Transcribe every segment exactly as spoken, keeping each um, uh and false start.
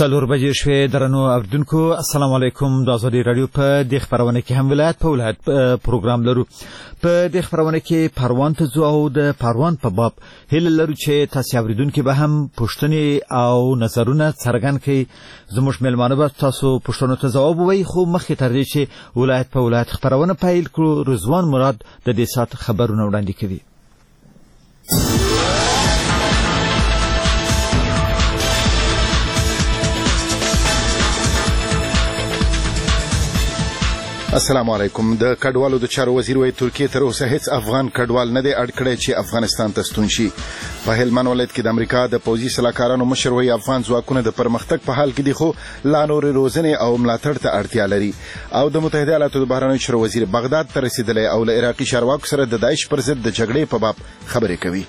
څلور بجې شوې. درنو اوریدونکو السلام علیکم. د ازادي رادیو په دې خبرونه کې هم ولایت په ولایت پروګرام لرو. په دې خبرونه کې پروان ته ځو او د پروان په باب هیله لرو چې تاسو اوریدونکو به هم پوښتنې او نظرونه څرګند کړئ. زموږ مېلمانه به تاسو پوښتنو ته ځواب ووایي، خو مخکې تر دې چې ولایت په ولایت خبرونه پیل کړو، رضوان مراد د دې ساعت خبرونه وړاندې کوي. السلام علیکم. د کډوالو د چارو وزیر وایي ترکیه تر اوسه هیڅ افغان کډوال نه دی اډ کړی چې افغانستان ته ستون شي. په هلمند ولایت کې د امریکا د پوځي سلاکارانو مشر وایي افغان ځواکونه د پرمختګ په حال کې دي، خو لا نورې روزنې او ملاتړ ته اړتیا لري. او د متحده ایالاتو د بهرنیو چارو وزیر بغداد ته رسیدلی او له عراقي چارواکو سره د داعش پر ضد د جګړې په باب خبرې کوي.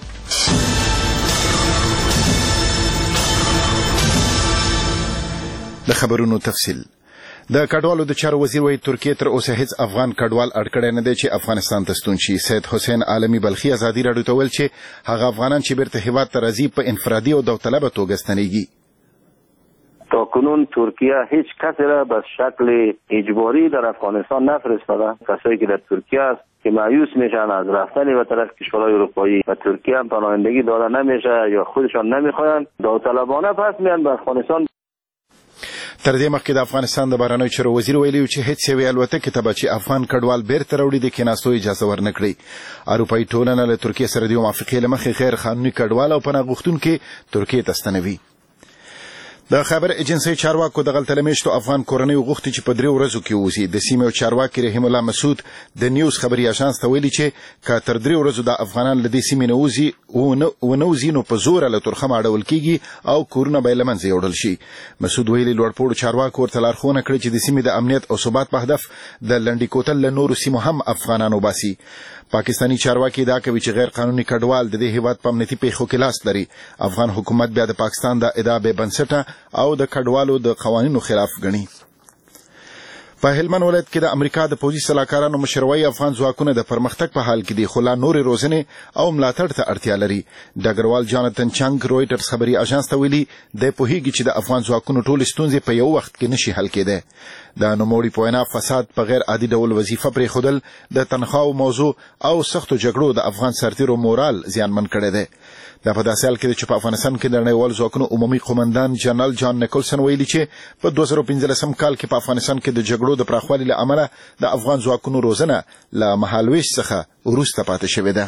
د خبرونو تفصیل. د کډوالو د چارو وزیر وایي ترکیه تر اوسه هیڅ افغان کډوال اډ کړی نه دی چې افغانستان ته ستون شي. سید حسین عالمي بلخي ازادي راډیو ته ویل چې هغه افغانان چې بیرته هیواد ته راځي په انفرادي او داوطلبه توګه ستنیږي. تاکنون ترکیه هیچ کسی را به شکل اجباری در افغانستان نفرستاده. کسایی که در ترکیه است که مایوس میشن از رفتن به طرف کشورهای اروپایی و ترکیه هم پناهندگی داده نمیشه یا خودشان نمیخواین، داوطلبانه پس میان به افغانستان. تر دې مخکې د افغانستان د بهرنیو چارو وزیر ویلي چې هیڅ یوې الوتکې ته به چې افغان کډوال بیرته راوړي د کېناستو اجازه ورنه کړي. اروپایي ټولنه له ترکیې سره د یو موافقې له مخې غیر قانوني کډوال او پناه غوښتونکي ترکیې ته ستنوي. د خبر ایجنسی چارواکو د غلطه لمیشتو افغان کورنیو غوښتي چې په دریو ورځو کې ووځي. د سیمې چارواکي رحیم الله مسعود د نیوز خبري اژانس ته ویلي چې که تر دریو ورځو د افغانان له دې سیمې نه وځي او نه وځي نو په زوره له ترخمه اړول کېږي او کورونه به یې له منځه یوړل شي. مسعود ویلي لوړپوړو چارواکو ورته لارښوونه کړې چې د سیمې د امنیت او ثبات په هدف د لنډي کوتل له نورو سیمو هم افغانان وباسي. پاکستانی چارواکي دا کوي چې غیر قانوني کډوال د دې هیواد په امنیتي پیښو کې لاس لري. افغان حکومت بیا د پاکستان د ادعا بې بنسټه او د کډوالو د قوانینو خلاف ګڼي. په هلمند ولایت کې د امریکا د پوځي سلاکارانو مشر وایي افغان ځواکونه د پرمختګ په حال کې دي، خو لا نورې روزنې او ملاتړ ته اړتیا لري. ډګروال جانتن چنګ رویټرز خبري اژانس ته ویلي دی پوهیږي چې د افغان ځواکونو ټولې ستونزې په یو وخت کې نشي حل کېدی. د نوموړي په وینا فساد په غیر عادي ډول وظیفه پرېښودل، د تنخواو موضوع او سختو جګړو د افغان سرتیرو مورال زیانمن کړی دی. دا په داسې حال کې ده چې په افغانستان کې د نړیوالو ځواکونو عمومي قومندان جنرال جان نیکولسن ویلي چې په دوه زره پنځلسم کال کې په افغانستان کې د جګړو د پراخوالي له امله د افغان ځواکونو روزنه له مهالویش څخه وروسته پاتې شوې ده.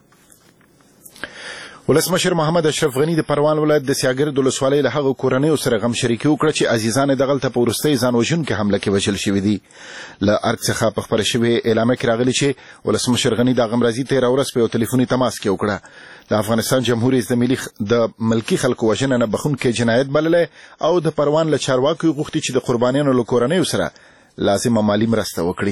ولسمشر محمد اشرف غنی د پروان ولایت د سیاګرد ولسوالۍ له هغو کورنیو سره غم شریکي وکړه چې عزیزان یې دغلته په وروستۍ ځان وژونکې حمله کې وژل شوي دي. له ارګ څخه په خپره شوې اعلامیه کې راغلي چې ولسمشر غنی د غمرازي تېره ورځ په یو تلیفوني تماس کې وکړه. د افغانستان جمهوریت د ملي د ملکی خلکو وژنه نه بخښونکی جنایت بللی او د پروان له چارواکو غوښتي چې د قربانیانو له کورنیو سره لازمه مالي مرسته وکړي.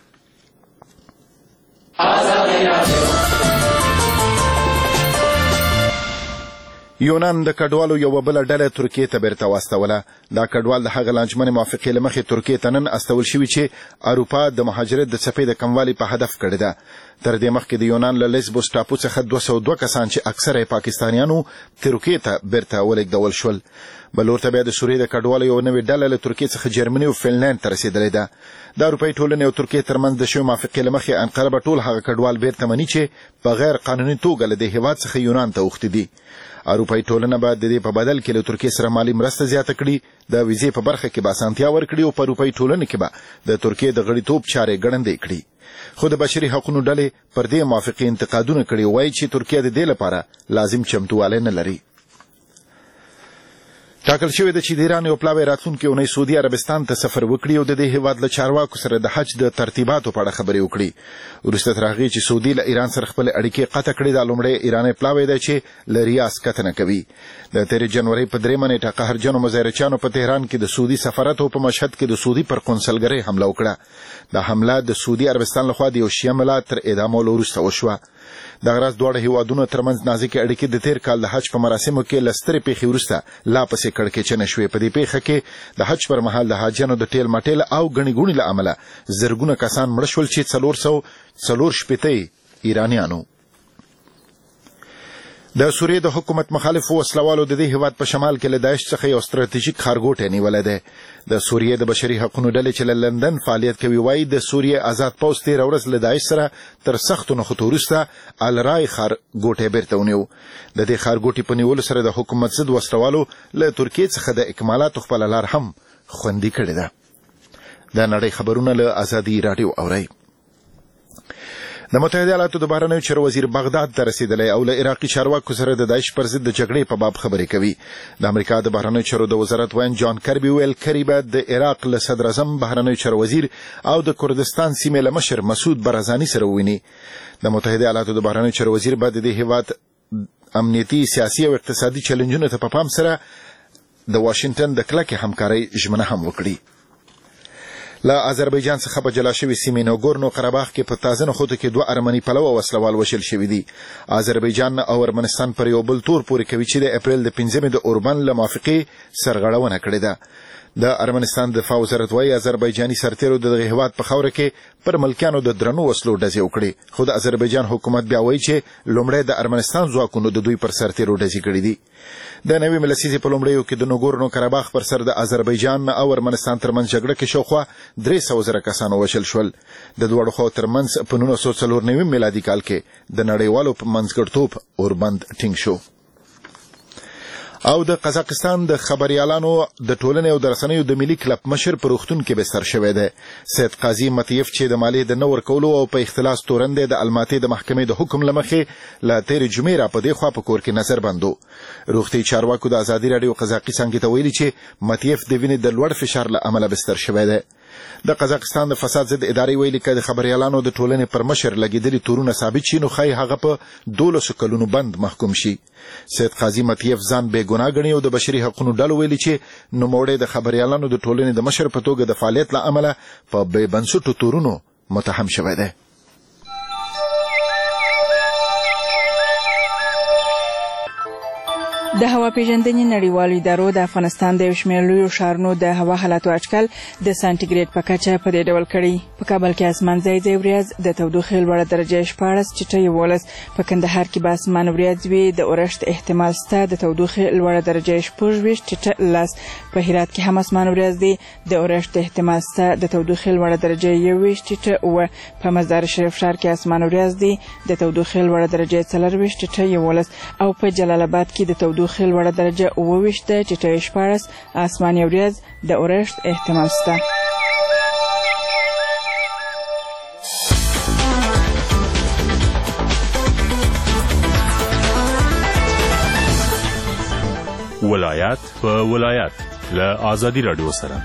یونان د کډوالو یو بل ډله ترکیې ته بیرته واستوله. دا کډوال د هغه لانجمنې موافقې له مخې ترکیې ته نن استول شوي چې اروپا د مهاجرت د څپې د کموالي په هدف کړې ده. تر دې مخکې د یونان له لیسبوس ټاپو څخه دوه سوه دوه کسان چې اکثره یې پاکستانیانو ترکیې ته بیرته ولېږدول شول. بل ورته بیا د سوریې د کډوالو یو نوې ډله له ترکیې څخه جرمني او فنلنډ ته رسېدلې ده. د اروپایي ټولنې او ترکیې ترمنځ د شوې موافقې له مخې انقره به ټول هغه کډوال بیرته مني چې په غیر قانوني توګه له دې هېواد څخه یونان ته اوښتي دي. اروپایي ټولنه به د دې په بدل کې له ترکیې سره مالي مرسته زیاته کړي، د ویزې په برخه کې به اسانتیا ورکړي او په اروپایي ټولنه کې به د ترکیې د غړیتوب چارې ګړندۍ کړي. خو د بشري حقوقو ډلې پر دې موافقې انتقادونه کړي، وایي چې ترکیه د دې لپاره لازم چمتووالی نه لري. ټاکل شوې ده چې د ایران یو پلاوی راتلونکې اونۍ سعودي عربستان ته سفر وکړي او د دې هېواد له چارواکو سره د حج د ترتیباتو په اړه خبرې وکړي. وروسته تر هغې چې سعودي له ایران سره خپلې اړیکې قطع کړي، دا لومړی ایرانی پلاوی دی چې له ریاض کتنه کوي. د تېرې جنورۍ په درېیمه نیټه قهرجنو مظاهرچیانو په تهران کې د سعودي سفارت او په مشهد کې د سعودي پر قونسلګرۍ حمله وکړه. دا حمله د سعودي عربستان لخوا د یو شیعه ملت تر اعدامولو وروسته وشوه. دغه راز دواړه هیوادونو ترمنځ نازکې اړیکې د تېر کال د حج په مراسمو کې له سترې پیښې وروسته لا پسې کړکېچنه شوې. په دې پیښه کې د حج پر مهال د حاجیانو د ټېل مټېل او ګڼې ګوڼې له امله زرګونه کسان مړه شول چې څلور سوه څلور شپېته ایرانیانو. د سوریې د حکومت مخالف وسلوالو د دې هیواد په شمال کې له داعش څخه یو ستراتیژیک ښارګوټی نیولی دی. د سوریې د بشري حقوقو ډلې چې له لندن فعالیت کوي وایي د سوریې آزاد پوځ تېره ورځ له داعش سره تر سختو نښتو وروسته الرای ښارګوټی بیرته ونیو. د دې ښارګوټي په نیولو سره د حکومت ضد وسلوالو له ترکیې څخه د اکمالاتو خپله لار هم خوندي کړې ده. د نړۍ خبرونه له ازادي راډیو اورئ. د متحده ایالاتو د بهرنیو چارو وزیر بغداد ته رسیدلی او له عراقي چارواکو سره د داعش پر ضد د جګړې په باب خبرې کوي. د امریکا د بهرنیو چارو د وزارت وین جان کربي ویل کربي به د عراق له صدر اعظم بهرنیو چارو وزیر او د کردستان سیمې له مشر مسعود برزاني سره وویني. د متحده ایالاتو د بهرنیو چارو وزیر به د دې هیواد امنیتي سیاسي او اقتصادي چلنجونو ته په پام سره د واشنګټن د کلکې همکارۍ ژمنه هم وکړي. له آذربایجان څخه په جلا شوي سیمې نوګورنو قرهباغ کې په تازه نښتو کې دوه ارمني پلوه وسلوال وژل شوي دي. آذربایجان او ارمنستان پر یو بل تور پورې کوي چې د اپریل د پنځمې د اوربن له موافقې سرغړونه کړې ده. د ارمنستان دفاع وزارت وایي آذربایجاني سرتیرو د دغه هیواد په خاوره کې پر ملکیانو د درنو وسلو ډزې وکړې، خو د آذربایجان حکومت بیا وایي چې لومړی د ارمنستان ځواکونو د دوی پر سرتیرو ډزې کړې دي. د نوې لسیزې په لومړیو کې د نوګورنو قرهباغ پر سر د آذربایجان او ارمنستان ترمنځ جګړه کې شاوخوا درې سوه زره کسانو وژل شول. د دواړو خواو ترمنځ په نولس سوه څلور نوي میلادي کال کې د نړیوالو په منځګړیتوب اوربند ټینګ شو. او د قزاقستان د خبريالانو د ټولنې او د رسنیو د ملي کلب مشر په روغتون کې بستر شوی دی. سید قاضي متیف چې د مالیې د نه ورکولو او په اختلاس تورن دی د الماتې د محکمې د حکم له مخې له تېرې جمعې را په دې خوا په کور کې نظر بند و. روغتي چارواکو د ازادي راډیو قزاقي څانګې ته ویلي چې متیف د وینې د لوړ فشار له امله بستر شوی دی. د قزاقستان د فساد ضد ادارې ویلي که د خبريالانو د ټولنې پر مشر لګېدلي تورونه ثابت شي نو ښایي هغه په دولسو کلونو بند محکوم شي. سید قاضي متیف ځان بې ګناه ګڼي او د بشري حقوقو ډلو ویلي چې نوموړی د خبريالانو د ټولنې د مشر په توګه د فعالیت له امله په بې بنسټو تورونو متهم شوی دی. د هوا پیژندنې نړیوالو ادارو د افغانستان د یو شمېر لویو ښارونو د هوا حالاتو اټکل د سانټیګریډ په کچه په دې ډول کړی. په کابل کې اسمان ځای ځای وریځ، د تودوخې لوړه درجه شپاړس چټه یولس، په کندهار کې به اسمان وریځ وي، د اورښت احتمال شته، د تودوخې لوړه درجه شپږویشت چټه لس، په هرات کې هم اسمان وریځ دی، د اورښت احتمال شته، د تودوخې لوړه درجه یوویشت چټه اووه، په مزار شریف ښار کې اسمان وریځ دی، د تودوخې لوړه درجه څلرویشت چټه یولس، او په جلال آباد کې د تودوخې لوړه درجه اووه ویشت چټه شپاړس، اسماني وریځ، د اورښت احتمال شته. ولایت په ولایت له آزادي راډیو سره.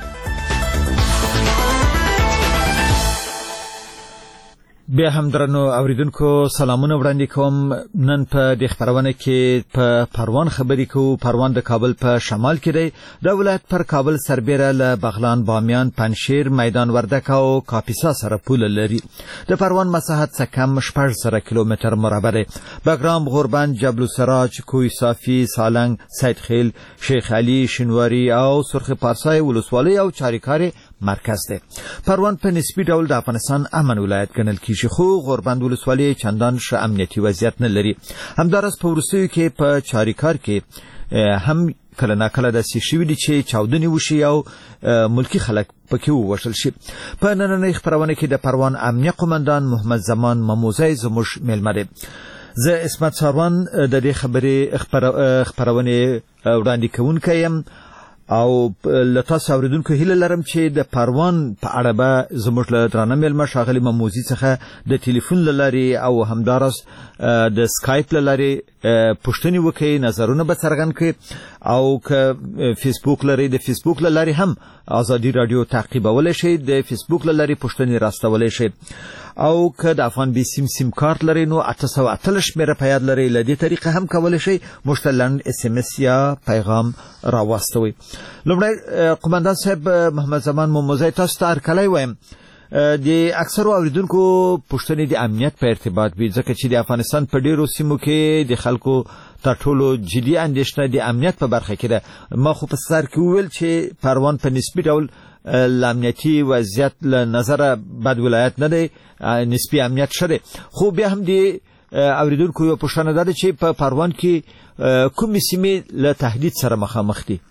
بیا هم درنو اوریدونکو سلامونه وړاندې کوم. نن په دې خبرونه کې په پروان خبرې کوو. پروان د کابل په شمال کې دی. د ولایت پر کابل سربېره له بغلان، بامیان، پنجشیر، میدان وردک او کاپیسا سره پوله لري. د پروان مساحت څه کم شپږ زره کیلومتر مربع دی. بګرام، غوربند، جبل السراج، کوی صافی، سالنګ، سیدخیل، شیخ علي، شینواري او سرخ پارسای ولسوالۍ او چاریکار مرکز دی. پروان په نسبی ډول د افغانستان امن ولایت ګڼل کیږي، خو غوربند ولسوالۍ چندان ښه امنیتي وضعیت نه لري. همداراز په وروستیو کې په چاریکار کې هم کله ناکله داسې شوي دي چې چاودنې وشي او ملکي خلک پکې ووژل شي. په نننۍ خپرونه کې د پروان امنیه قومندان محمد زمان مموزی زموږ میلمه دی. زه عصمت ساروان د دې خبرې خپرونې وړاندې کوونکی یم او له تاسو اوریدونکو هیله لرم چې د پروان په اړه به زموږ له درانه میلمه ښاغلي مموزي څخه د ټلیفون له لارې او همداراز د سکایپ له لارې پوښتنې وکړئ، نظرونه به څرګند کړئ، او که فیسبوک لرئ د فیسبوک له لارې هم ازادي راډیو تعقیبولی شئ، د فیسبوک له لارې پوښتنې راستولی شئ، او که د افغان بي سیم سیم کارت لرئ نو اته سوه اتلس شمېره په یاد لرئ. له دې طریقې هم کولی شئ موږ ته لنډ اس ام اس یا پیغام راواستوئ. لومړی قومندان صاحب محمد زمان مموزی، تاسو ته هرکلی وایم. د اکثرو اوریدونکو پوښتنې د امنیت په ارتباط وي، ځکه چې د افغانستان په ډیرو سیمو کې د خلکو تر ټولو جدي اندېښنه د امنیت په برخه کې ده. ما خو په سر کې وویل چې پروان په نسبي ډول له امنیتي وضعیت له نظره بد ولایت نه دی، نسبي امنیت ښه دی، خو بیا هم د اوریدونکو یو پوښتنه ده چې په پروان کې کومې سیمې له تهدید سره مخامخ دي؟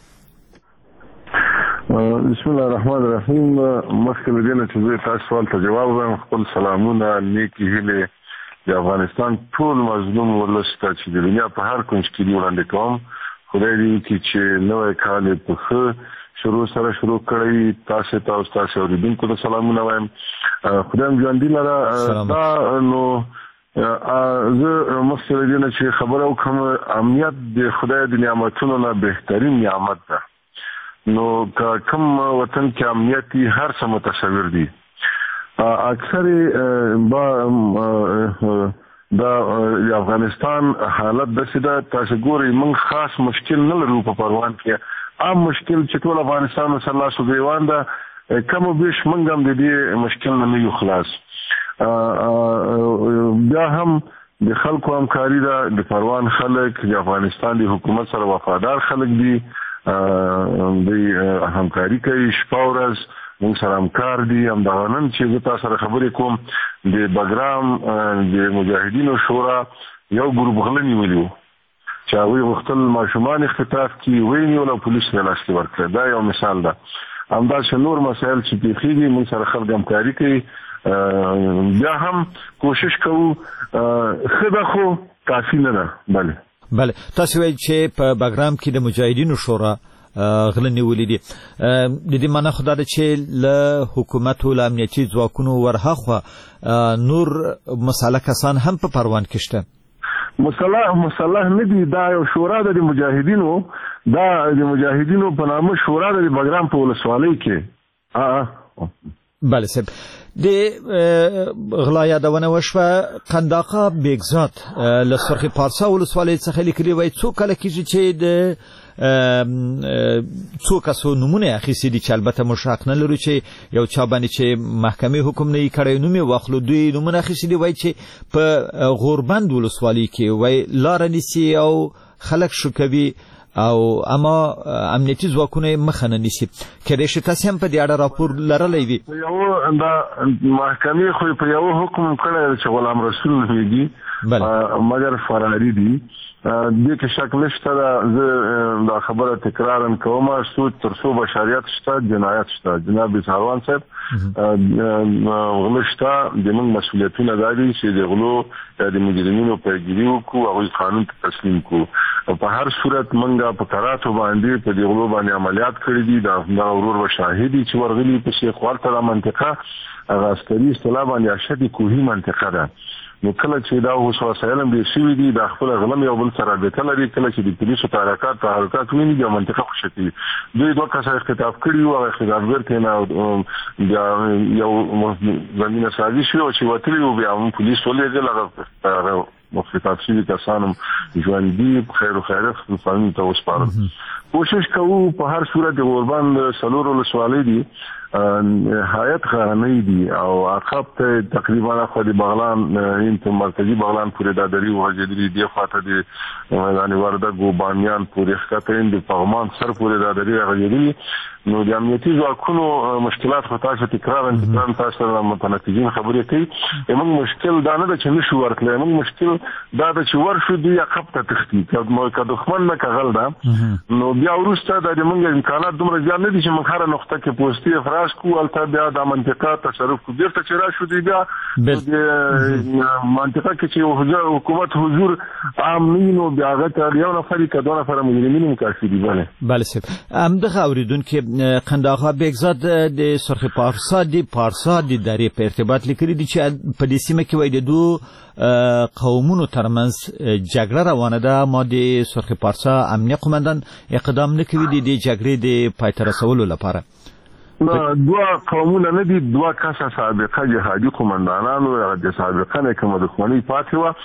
بسم الله الرحمن الرحیم. مخکې له دې نه چې زه تاسو سوال ته جواب وایم، خپل سلامونه نیکې هیلې د افغانستان ټول مظلوم ولس ته چې د دنیا په هر کونج کې دی وړاندې کوم. خدای دې وکړي چې نوی کال یې په ښه شروع سره شروع کړی. تاسو ته او تاسو اوریدونکو ته سلامونه وایم. خدای مو ژوندي لره. دا نو زه مخکې له دې نه چې خبره وکړم، امنیت د خدای د نعمتونو نه بهترین نعمت ده. نو کوم وطن کې امنیت هر څه متصور دي. اکثر با دا افغانستان حالت داسې ده، تاسو ګورئ موږ خاص مشکل نه لرو په پروان کې. عام مشکل چې ټول افغانستان سره لاس او ګریوان ده، کم او بیش موږ هم د دې مشکل نه یو خلاص. بیا هم د خلکو همکاري ده. د پروان خلک د افغانستان د حکومت سره وفادار خلک دي، د همکاري کوي شپه ورځ، موږ سره همکار دي. همدغه نن چې زه تاسو سره خبرې کوم، د بګرام د مجاهدینو شورا یو ګروپ غله نیولي وو چې هغوی غوښتل ماشومان اختطاف کړي، ویې نیول او پولیس ته لاس کې ورکړه. دا یو مثال ده. همداسې نور مسایل چې پېښېږي، موږ سره خلک همکاري کوي. بیا هم کوشش کوو، ښه ده خو کافي نه ده. بله بله تاسو وایئ چې په بګرام کې د مجاهدینو شورا غله نیولي دي. د دې معنی خو دا ده چې له حکومت او له امنیتي ځواکونو ورهاخوا نور مساله کسان هم په پروان کې شته؟ مسلح مسلح نه دي. دا یو شورا ده د مجاهدینو، دا د مجاهدینو په نامه شورا ده د بګرام په ولسوالۍ کې. بله صاحب، د غلا یادونه وشوه. قنداقه بیگزاد له سرخ پارسا ولسوالۍ څخه لیکلي وایي څو کله کېږي چې د څو کسو نمونه اخیستي دي چې البته موږ حق نه لرو چې یو چا باندې چې محکمې حکم نه یې کړی نوم یې واخلو. دوی نمونه اخیستي دي، وایي چې په غوربند ولسوالۍ کې وایي لاره نیسي او خلک شو کوي او اما امنیتي ځواکونه مخه نه نیسي. کېدای شي تاسو هم په دې اړه راپور لرلی وي؟ یو دا محکمې خو په یو حکم کړی چې غلام رسول نومیږي، مګر فراري دي. دې کې شک نشته. زه دا خبره تکرارا کوم، سود تر څو بشریت شته جنایت شته. جناب ساروان صاحب غلو شته، د موږ مسؤلیتونه دا دي چې د غلو د مجرمینو پیګیري وکړو، هغوی قانون ته تسلیم کړو. په هر صورت موږ په کراتو باندې په دې غلو باندې عملیات کړي دي. دا ورور و شاهدي چې ورغلي په شیخ ورته منطقه هغه عسکري اصطلاح باندې اشد کوهي منطقه ده. نو کله چې دا اوس وسایل هم ډېر شوي دي، دا خپل غلم یو بل سره رابطه لري. کله چې د پولیسو تحرکات تحرکات ویني، بیا منطقه خوشې کوي. دوی دوه کسه اختطاف کړي وو، هغه اختطافګر ته نه بیا یو زمینه سازي شوې وه چې وتلي وو. بیا هم پولیس ولېږل، هغه مختطاف شوي کسان هم ژوندي خیر و خیرت قانون ته وسپارل. کوشش کوو په هر صورت د غوربند څلور ولسوالۍ دي حیات غرنۍ دي او عقب ته تقریبا خو د بغلان انت مرکزی بغلان پورې د دری وجدري دی خاطر د میدان ورده ګوبانیان پورې ښکته د پغمان سر پورې د دری غوړي. نو د امنیتي ځواکونو مشکلات خو تاسو تکرار تکرار تاسو سره متناقضین خبرې کوي. موږ مشکل دا نه چې نشو ورکړل، موږ مشکل دا چې ورشو دی عقب ته تختی که دښمن نه کغل ده. نو بیا ورسته د موږ امکانات دومره زیات نه دي چې موږ هر نقطه کې پوسټي افراز کو البته بیا د منطقه تصرف کو بیرته چې راشو دی بیا د منطقه کې چې حکومت حضور عام نه نو بیا غته یو نفر کې دوه نفر مجرمین مکافي دي. بله بله سب امدغه اوریدونکو قنداقه بیگزاد د سرخ پارسا دی پارسا دی درې په ارتباط لیکلي دي چې په دې سیمه کې وای د دوه قومونو ترمنځ جګړه روانه ده. ما د سرخ پارسا امنیه قومندان اقدام نکوي د دې جګړې د پای ته رسولو لپاره. دوه قومونه نه دي، دوه کسه سابقه جهادي قومندانانو د سابقه نه کوم دښمنۍ پاتې وه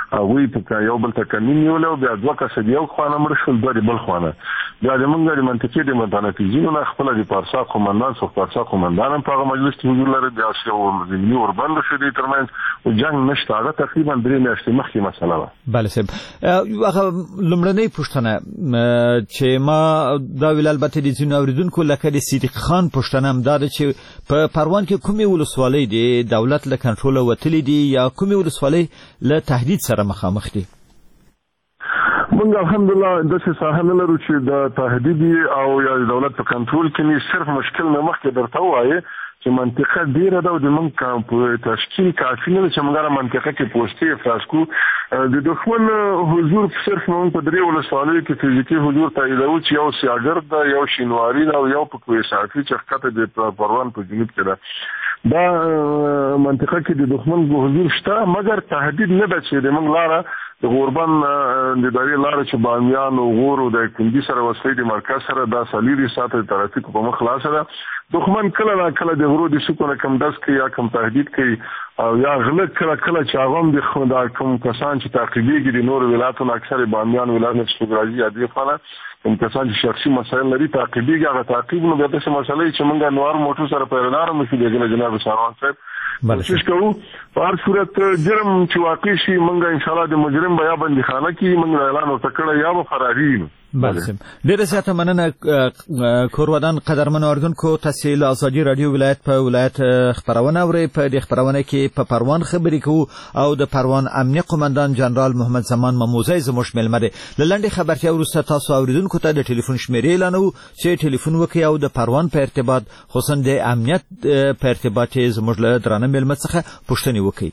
هغوی په یو بل ته کمین نیول او بیا دوه کسه د یو خوانه مړه شول دوه د بل خوانه بیا د موږ د منطقې د متنفذینو نه خپله د پارسا قمندان څو پارسا قمندان هم په هغه مجلس کې حضور لري بیا یو ضمني وربند شو دي ترمنځ او جنګ نشته هغه تقریبا درې میاشتې مخکې مسله وه بله صاحب هغه لومړنۍ پوښتنه چې ما دا ویل البته د ځینو اورېدونکو لکه د صدیق خان پوښتنه هم دا ده چې په پروان کې کومې ولسوالۍ دي دولت له کنټروله وتلي دي یا کومې ولسوالۍ له تهدید سره مخامخ دي موږ الحمدلله داسې ساحه نه لرو چې د تهدید او یا د دولت په کنټرول کې نه صرف مشکل نه مخکې درته ووایې چې منطقه ډیره ده او د موږ په تشکیل کافي نه ده چې موږ هره منطقه کې پوستې افراز کړو د دښمن حضور صرف موږ په درې ولسوالیو کې فزیکي حضور تاییدوو چې یو سیاګرد ده یو شینواري ده او یو په کوه صافي چې ښکته د پروان په جنوب کې ده دا منطقه کې د دښمن حضور شته مګر تهدید نه ده چې د موږ لاره د غوربند د داري لاره چې بامیان او غور او د کندي سره وصلې د مرکز سره دا سلیری ساته ترافیک په مخ خلاصه ده دښمن کله نا کله د غرو د سکونه کم داس کوي یا کم تهدید کوي او یا غلط کله کله چې هغه د خدا کوم کسان چې تعقیبېږي د نور ولایتونو اکثر بامیان ولایت څخه عادي فعال کوم کسان چې شخصي مسایل لري تعقیبېږي هغه تعقیب نو به څه مسلې چې موږ نوار موټر سره پیردار مو شي د جناب ساروان صاحب کوشش کوو په هر صورت جرم چې واقع شي موږ ان شاء الله د مجرم بیا بندخانه کې موږ اعلان وکړو یا به فراری بله ډیره زیاته مننه کورودان قدرمن اردوونکو تاسو له ازادي رادیو ولایت په ولایت خبرونه اورئ په دې خبرونه کې په پروان خبرې کوو او د پروان امنیه قومندان جنرال محمد زمان مموزی زموږ ملمه دی لنډه خبرتیا وروسته تاسو اوریدونکو ته د ټلیفون شمیرې اعلانو چې ټلیفون وکړئ او د پروان په ارتباط خصوصا د امنیت په ارتباط زموږ له درانه ملمه څخه پوښتنې وکړئ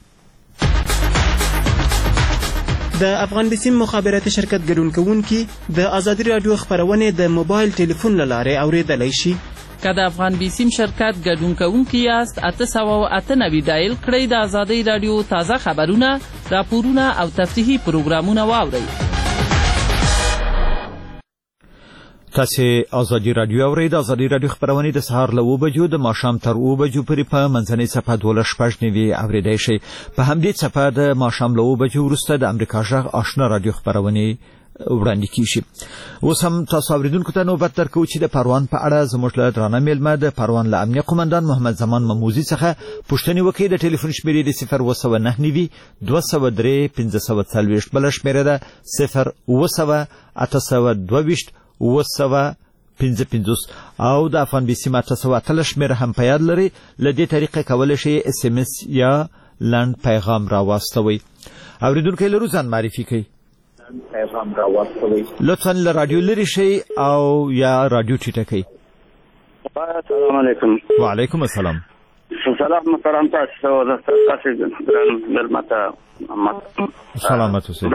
د افغان بیسیم مخابراتي شرکت ګډون کوونکي د ازادي رادیو خبرونه د موبایل ټلیفون له لارې اوریدلای شي که د افغان بیسیم شرکت ګډون کوونکي یاست اته سوه اته نوي ډایل کړئ د ازادي رادیو تازه خبرونه راپورونه او تفریحي پروګرامونه واورئ تاسو ازادي رادیو اورئ د ازادي رادیو خبرونه د سهار له اوه بجو د ماښام تر اوه بجو پورې په منځنۍ صفحه دولس شپږ نوي اورېدای شئ په همدې صفحه د ماښام له اوه بجو وروسته د امریکا غږ آشنا رادیو خبرونه وړاندې کیږي اوس هم تاسو اوریدونکو ته نوبت درکوو چې د پروان په اړه زموږ له درانه میلمه د پروان له امنیه قومندان محمد زمان مموزي څخه پوښتنې وکړي د ټلیفون شمیرې د صفر اوه سوه نهه نوي دوه سوه درې پنځه سوه څلوېښت بله شمیره ده صفر اوه سوه اته سوه دوه ویشت اوه سوه پنځه پنځوس او د افغان بیسیم اته سوه اتلس شمیره هم په یاد لري له دې طریقې کولی شئ اس ام اس یا لنډ پیغام راواستوئ اوریدونکی لرو ځان معرفي کوي لطفا له رادیو لرې شئ او یا رادیو ټیټه کړئ السلام علیکم وعلیکم السلام سلام محترم تاسو تاسو ګران ملمته سلامت اوسئ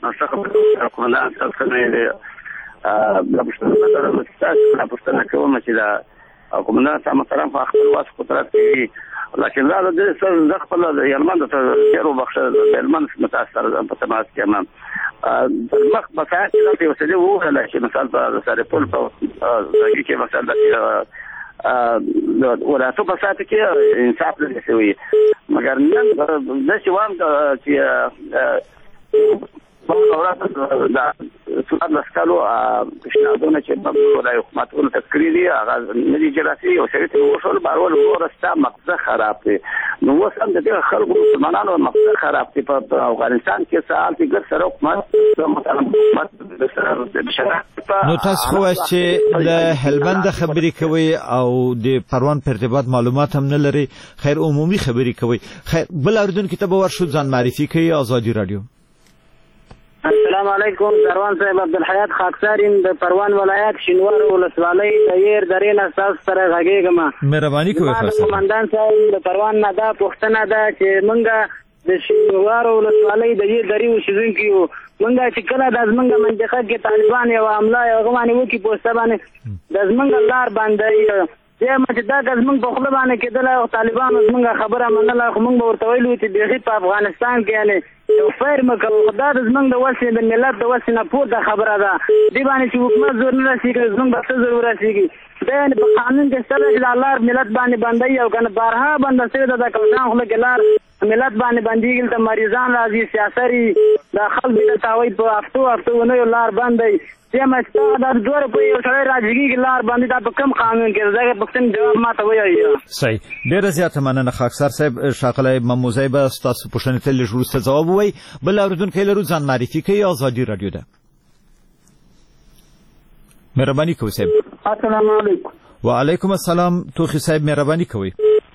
لا پوښتنه کوم چې دا کومه سم سره په خپل واس قدرت کې لکه دا د خپل یلمن د تیرو بخښه د یلمن متاثر په تماس کې ما د مخ بسات چې وسله وره چې مثلا په سره په ځای کې مثلا د وراتو بسات کې انصاف لري شوی مګر نن د شوام چې دا څومره لسکالو پیشنهادونه چې په ولای حکومتونو تکریر دي هغه ندي جلسي او شریعت وصول بارول ورسته مقصد خراب دي نو وسم د دې خلکو مسلمانانو مقصد خراب دي په افغانستان کې سال کې ګر سره حکومت نو تاسو خو چې له هلمند خبرې کوي او د پروان په ارتباط معلومات هم نه لري خیر عمومي خبرې کوي خیر بل اردن کې ته ورشو ځان معرفي کوي ازادي رادیو السلام علیکم سروان صاحب عبدالحیات خاکسارین د پروان ولایت شینوار ولسوالۍ د ير درې نه تاسو سره غږیږم مهرباني کوئ خاصه قومندان صاحب د پروان نه دا پوښتنه ده چې مونږه د شینوار ولسوالۍ د ير درې اوسیدونکو یو مونږه چې کله د زمونږ منطقه کې طالبان یو حمله یو غوانه وکي پوسټه باندې د زمونږ لار باندې چې مته دا د زمونږ په خپل باندې کېدل او طالبان زمونږ خبره منله خو مونږ ورته ویلو چې دغه په افغانستان کې یعنی یو فیر مکو خدای د زمونږ د وسې د ملت د وسې نه پورته خبره ده دی باندې چې حکومت زور نه رسیږي زمونږ به څه ضرورت رسیږي دا په قانون کې سره چې لار ملت باندې بندي او کنه بارها بند سره د کوشان خلک لار ملت باندې بنديږي ته مریضان راځي سیاسري د خلک د تاوي په افتو افتو نه لار باندې چې مستا د دوه په یو سره راځي لار باندې دا په کوم قانون کې زګه پښتون جواب ماته وایي. صحیح ډیر زیات مننه خاکسار صاحب. شاقله مموزای به تاسو پوښتنې ته لږ جواب وای. بل اوریدونکو لرو ځان معرفي کوي. آزادي رادیو ده. مهرباني کوئ صاحب. السلام علیکم. وعلیکم السلام. توخی صاحب مهرباني کوئ.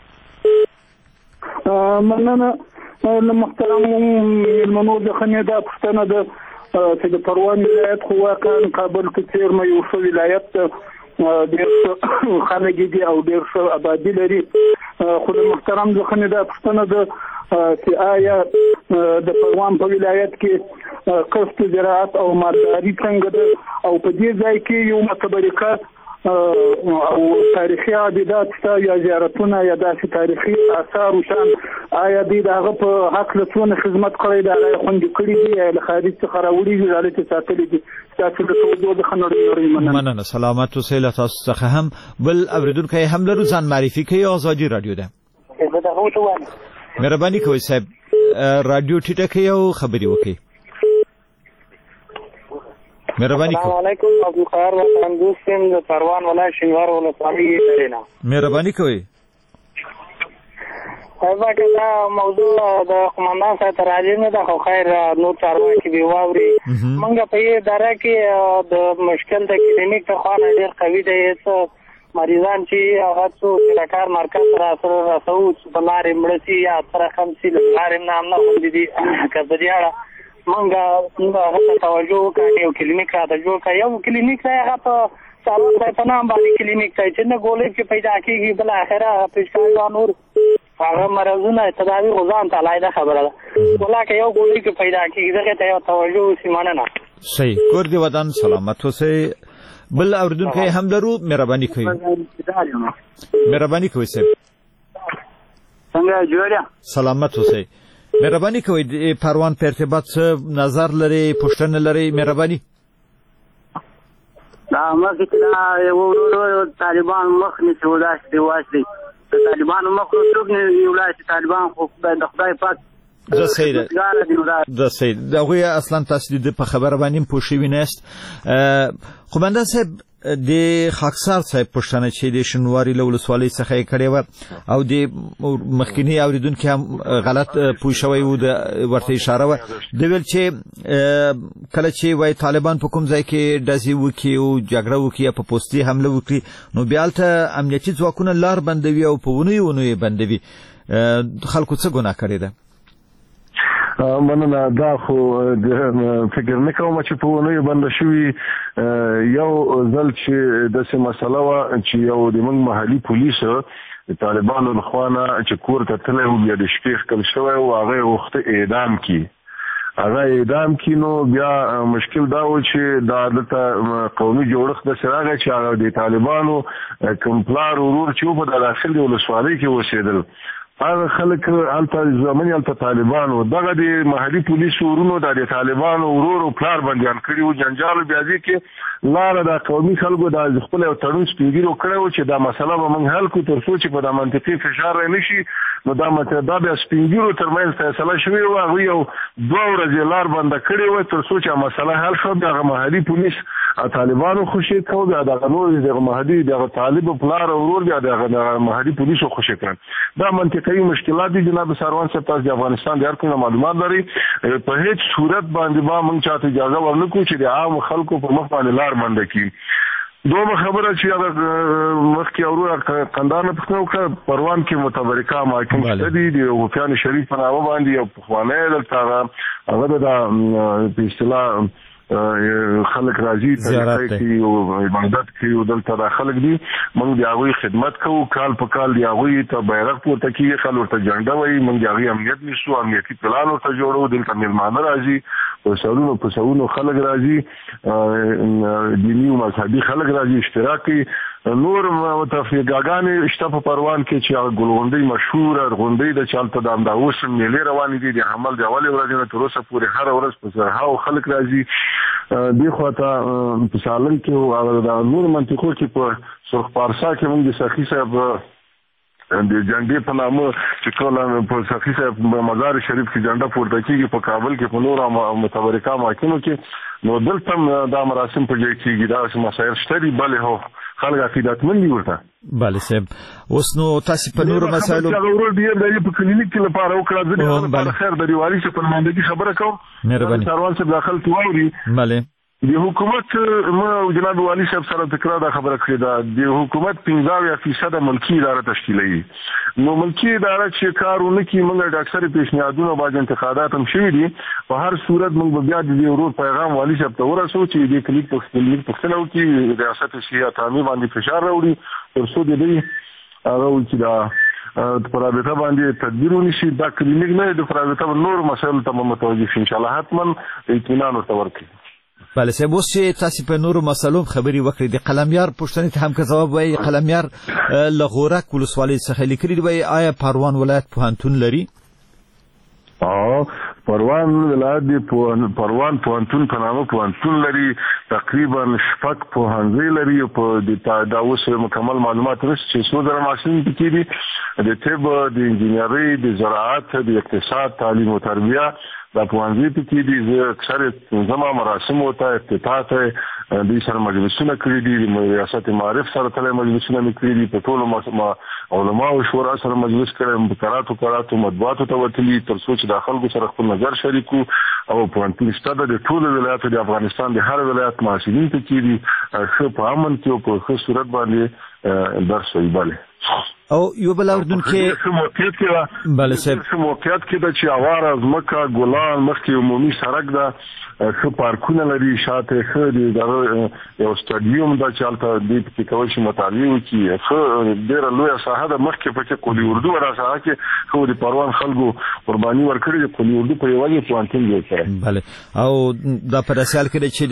مننه له محترم المنور د خنې دا پښتنه ده چې د پروان ولایت خو واقعا کابل کې تیر مې یو څو ولایت ډېر خلک دي او ډېر ښه آبادي لري. خو د محترم د خنې دا پښتنه ده چې آیا د پروان په ولایت کې کښت زراعت او مالداري څنګه ده او په دې ځای کې یو متبرکه او تاریخي عادات شته یا زیارتونه یا داسې تاریخي آثار شان آیا دې دغه په حق له څونه خدمت کړی دا خوندې کړی دي یا له خارج څخه راوړي دي حالت ساتلې دي تاسو د توجه د خنړې مننه. مننه سلامات اوسئ. له تاسو څخه هم بل اوریدونکو هم لرو ځان معرفي کوي. آزادي رادیو ده. مهرباني کوئ صاحب رادیو ټیټه کړئ او خبري وکړئ. مهرباني کوئ. السلام علیکم. عبدالقاهر وطن دوست سیم د پروان ولایت شینوار ولسوالۍ لرينا. مهرباني کوئ. هغه دا موضوع د قومندان صاحب راځي نه د خو خیر نور چارواکي به واوري. منګه په دې اداره کې د مشکل د کلینیک ته خو ډېر قوي دی. مریضان چې هغه څو د کار مرکز را سره راسو په لارې مړسي یا تر خمسي لارې نه نه خوندې دي کبدياړه منګه هغه توجه وکړي او کلینیک را د جوړ کړي. یو کلینیک هغه په څلور ځای په نام باندې کلینیک دی چې نه ګولې کې پیدا کېږي بل اخره پېښکاري نور هغه مرزونه تداوی غوځان ته لایده خبره ده. ولکه یو ګولې کې پیدا کېږي دغه ته یو توجه وسیمانه نه. صحیح. کور دی ودان سلامت اوسئ. بل اوریدونکو هم لرو. مهرباني کوئ. مهرباني کوئ صاحب. څنګه جوړه سلامت اوسئ. مهرباني کوئ د پروان په ارتباط څه نظر لري پوښتنه لري. مهرباني. دا مخکې دا یو طالبان مخ نه څه وداسې دی واسي طالبان مخ څوک نه یولای طالبان خو د خدای پاک د سید د سید دغه اصلا تاسو د په خبره باندې پوښیوي نهست. خو بنده صاحب د خاکسار صاحب پښتنه چې د شنواري له ولسوالۍ څخه یې کړې و او د مخکینی اوریدونکو هم غلط پوه شوی و د ورته اشاره و د ویل چې کله چې وای طالبان په کوم ځای کې داسې وکي او جګړه وکي په پوسټي حمله وکړي نو بیا ته امنیتي ځواکونه لار بندوي او په ونوي ونوي بندوي. خلکو څه ګناه کړی ده؟ مننه. دا خو فکر نه کوم چې په ونوي بند شوي یو ځل چې داسې مسله وه چې یو د موږ محلي پولیسو د طالبانو لخوا نه چې کور ته تللی و بیا د شپې ښکل شوی و هغه یې غوښته اعدام کړي. هغه اعدام کړي نو بیا مشکل دا و چې دا دلته قومي جوړښت داسې راغی چې هغه د طالبانو کوم پلار ورور چې و په د داخل د ولسوالۍ کې اوسېدل هغه خلک هلته زمونږ هلته طالبانو دغه د محلي پولیسو ورونو د طالبانو ورور او پلار بندیان کړي وو. جنجال بیا دې کې لاره د قومي خلکو د خپل یو تړون سپینګیرو کړی و چې دا مسله به موږ حل کړو تر څو چې په دا منطقي فشار نه شي. نو دا مطلب دا بیا سپینګیرو ترمنځ فیصله شوې وه. هغوی یو دوه ورځې لار بنده کړې وه تر څو چې مسله حل شوه. بیا هغه محلي پولیس طالبانو خوشي کړو. بیا دغه نور دغه محلي دغه طالب پلار او ورور بیا دغه محلي پولیسو خوشي کړل. دا منطقي مشکلات دي جناب سروان صاحب. تاسو د افغانستان د هر کومه معلومات لري. په هیڅ صورت باندې به موږ چاته اجازه ورنکړو چې د عام خلکو په مخ باندې لار بنده کړي. دومره خبره چې هغه مخکې اورو قندار نه پښتنه وکړه پروان کې متبرکه محاکم شته دي د غوفیان شریف په نامه باندې یو پخوانی دلته هغه د په اصطلاح خلک راځي تاریخي کوي او عبادت کوي او دلته دا خلک دي. موږ د هغوی خدمت کوو. کال په کال د هغوی ته بیرغ پورته کېږي. خلک ورته جنډه وایي. موږ د هغوی امنیت نیسو. امنیتي پلان ورته جوړو. دلته میلمانه راځي. په سلونو په سلونو خلک راځي. دیني او مذهبي خلک راځي اشتراک کوي. نور متفقاګانې شته په پروان کې چې هغه ګلغونډۍ مشهوره غونډۍ ده چې هلته د همدا اوس میلې روانې دي. د حمل د اولې ورځې نه تر اوسه پورې هره ورځ په زرهاو خلک راځي. دی خواته په سالن کې او د نور منطقو کې په سرخ پارسا کې موږ د سخی صاحب د جنډې په نامه چې ټول په سخی صاحب مزار شریف کې جنډه پورته کېږي په کابل کې په نور متبرکه اماکنو کې نو دلته دا مراسم په ځای کېږي دا مسایل شته دي بلې هو خلک عقیدتمند دي ورته بله صاحب اوس نو تاسو په نورو مسایلو ضرورت دی د په کلینیک کې لپاره وکړه ځکه په خیر د ریوالي څخه په مندګي خبره کوم مهرباني سروان صاحب داخل تووري بله د حکومت مو جناب والی صاحب سره تکرار دا خبره کړې ده د حکومت پنځه فیصد ملکی اداره تشکیلوي نو ملکی اداره چې کارونه کوي موږ د اکثر پیشنهادونو باندې انتقادات هم شوي دي په هر صورت موږ بیا د ورور پیغام والی صاحب ته ورسو چې د کلیک په کلیک په خلو کې ریاست سیاست عامه باندې فشار راوړي تر څو د دې هغه چې دا د پرابطه باندې تدبیر ونشي دا کلینیک نه د پرابطه نور مسایل ته متوجه شي ان شاء الله حتما اطمینان ورته ورکړي بله صاحب اوس چې تاسو په نورو مسلو خبري وکړئ د قلمیار پوښتنې ته هم که ځواب وایي قلمیار له غورک ولسوالۍ څخه لیکلي وایي آیا پروان ولایت پوهنتون لري؟ او پروان ولایت دی پروان پوهنتون په نامه پوهنتون لري تقریبا شپږ پوهنځي لري په دا اوس مکمل معلومات نشته چې څو زره محصلین پکې دي د طب د انجینرۍ د زراعت د اقتصاد تعلیم او تربیه دا پوهنځي پکې دي زه اکثر زما مراسم وته افتتاح ته د سره مجلسونه کړي دي د ریاست معارف سره تل مجلسونه کړي دي په ټولو علماء او شورا سره مجلس کړي مقرراتو قراراتو مطبوعاتو ته وتلي تر څو چې د خلکو سره خپل نظر شریکو او پوهنتون ستاده د ټولو ولایتو د افغانستان د هر ولایت محصلین پکې دي ښه په امن کې او په ښه صورت باندې درس ویل بله او یو بل اردن کې موقعیت کې بله صاحب موقعیت کې د چې اواره ځمکه ګلان مخکې عمومي سړک ده ښه پارکونه لري شاته ښه د یو سټاډیوم دا چې هلته دوی پکې کولی شي مطالعې وکړي ښه ډېره لویه ساحه ده مخکې پکې قلي اردو ولا ساحه کې ښه د پروان خلکو قرباني ورکړې د قلي اردو په یوازې پوهنتون جوړ کړی بله او دا په داسې حال کې دی چې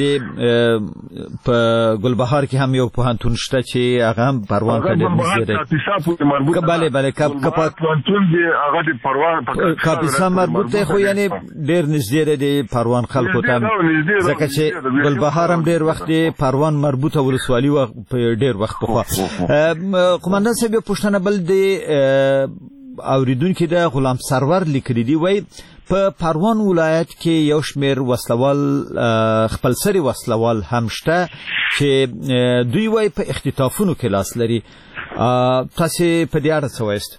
د په ګلبهار کې هم یو پوهنتون شته چې هغه هم پروان ته ډېر نږدې دی بله بله پوهنتون دی هغه د پروان کاپیسا مربوط دی خو یعنی ډېر نږدې دی د پروان خلکو ته ځکه چې ګلبهار هم ډېر وخت دی پروان مربوطه ولسوالي په ډېر وخت پخوا قومندان صاحب یو پوښتنه بل دی اوریدونکي د غلام سرور لیکلي دي وایي په پروان ولایت کې یو شمېر وسلوال خپلسري وسلوال هم شته چې دوی وایي په اختطافونو کې لاس لري تاسو په دې اړه څه وایست؟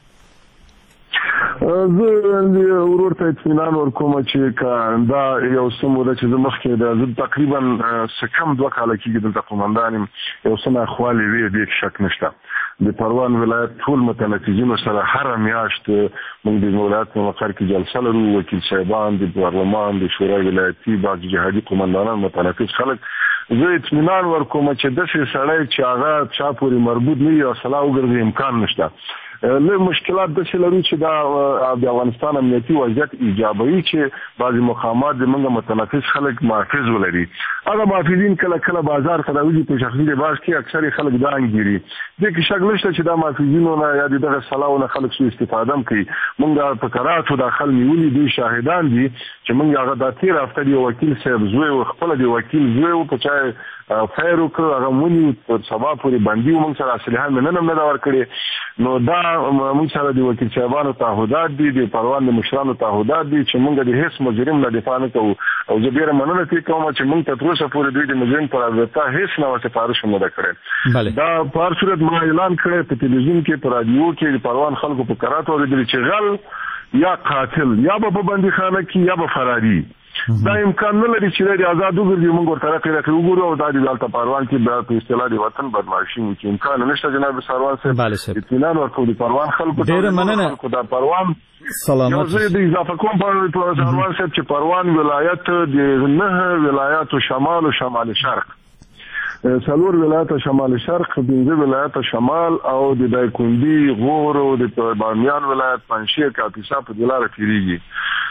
زه ورور ته اطمینان ورکوم چې دا یو څه موده چې زه مخکې ده زه تقریبا څه کم دوه کاله کېږي دلته قومندان یم یو څه ناخوالې وې دې شک نشته د پروان ولایت ټول متنفذینو سره هره میاشت موږ د ولایت په مقر کې جلسه لرو وکیل صاحبان د پارلمان د شورای ولایتي بعض جهادي قومندانان متنفذ خلک زه اطمینان ورکوم چې داسې سړی چې هغه چا پورې مربوط نه وي او سلا وګرځي امکان نشته له مشکلات داسې لرو چې دا د افغانستان امنیتي وضعیت ایجابوي چې بعضې مقامات زموږ متنفذ خلک محافظ ولري هغه محافظین کله کله بازار ته راوځي په شخصي لباس کې اکثر خلک دا انګیري دې کې شک نشته چې دا محافظینو نه یا دغه سلاونه خلک سوء استفاده هم کوي موږ په قراراتو داخل نیولي دوی شاهدان دي چې موږ هغه دا تېره هفته د وکیل صاحب زوی و خپله د وکیل زوی و په چا فیر وکړو هغه ونیو تر سبا پورې بندي و موږ سره اصلحه مې نن هم نه ده ورکړې نو دا موږ سره د وکیل صاحبانو تعهدات دي د پروان د مشرانو تعهدات دي چې موږ د هیڅ مجرم نه دفاع نه کوو او زه ډېره مننه ترې کوم چې موږ ته تر اوسه پورې دوی د مجرم پر رابطه هیڅ نوع سفارش هم نه ده کړی دا په هر صورت ما اعلان کړی په تلویزیون کې په راډیو کې د پروان خلکو په قراراتو اورېدلي چې غل یا قاتل یا به په بندیخانه کې یا به فراري دا امکان نه لري چې د آزاد وګرځي موږ ورته راکړی راکړی وګورو او دا د دلته پروان کې بیا په اصطلاح د وطن بدمعشي وکړي امکان نشته جناب سروان صاحب اطمینان ورکوو د پروان خلکو ډېره مننه د پروان سلامت زه د اضافه کوم په سروان صاحب چې پروان ولایت د نه ولایاتو شمال او شمال شرق څلور ولایت شمال شرق پنځه ولایت شمال او د دایکنډي غور او د بامیان ولایت پنځه کاپیسا په دلاره تیریږي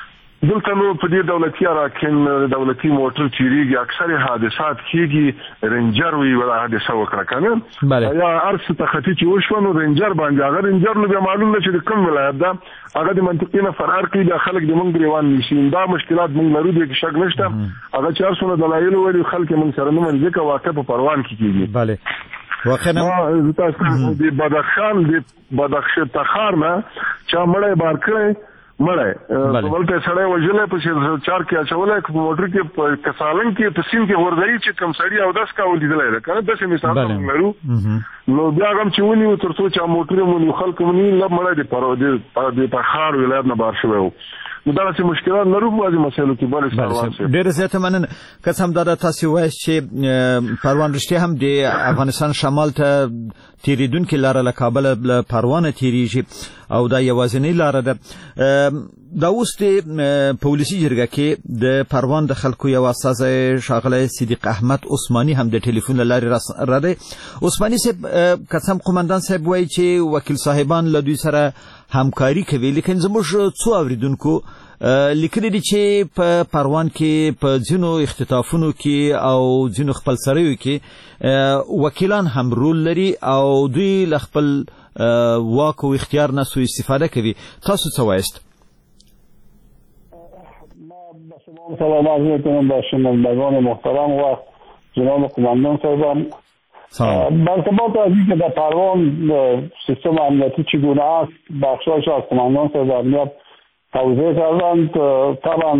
دلته نو په دې دولتي اراکین دولتي موټر چیرېږي اکثر حادثات کیږي رنجر وی ولا حادثه وکړه کنه یا ارس تختی چې وشو نو رنجر باندې هغه رنجر نو بیا معلوم نشي د کوم ولایت دا هغه د منطقې نه فرار کوي د خلک د مونږ ریوان نشي دا مشکلات مونږ لرو دي چې شک نشته هغه چې ارسونه دلایل ویلي خلک مونږ سره نه منځ کې واقع په پروان کې کیږي bale واخنه تاسو د بدخشان د بدخشان تخار نه چا مړې بار کړې مړې ولته سړی وجلې په چار کې اچولې په موټر کې په کسالن کې په سین کې ورځي چې کم سړی او داس کا ولیدلای کنه د څه مثال لرو نو بیا هم چې ونی تر څو چې موټر مونږ خلک مونږ لا مړې دي پر د تخار ولایت نه بار شوی نو دا څه مشکلات لرو په دې مسایلو کې بل څه ډېر زیات مننه قسم دادا تاسو وایي چې پروان رښتیا هم د افغانستان شمال ته تیریدونکو لار له کابل له پروان تیریږي او دا یوازینی لار ده دا اوس د پولیسي جرګه کې د پروان د خلکو یو استاد شاغله صدیق احمد عثماني هم د ټلیفون لارې را دی عثماني صاحب قسم قومندان صاحب وایي چې وکیل صاحبان له دوی سره همکاري کوي لیکن زموږ څو اوریدونکو لیکلي دي چې په پروان کې په ځینو اختطافونو کې او ځینو خپل سریو کې وکیلان هم رول لري او دوی له خپل واک او اختیار نه سوء استفاده کوي تاسو څه وایست سلام عرض میکنم به شنوندگان محترم و جناب قماندان صاحبان برتباط از اینکه در پروان سیستم امنیتی چگونه است بخشایش از قماندان صاحب امنیت توضیح کردند طبعا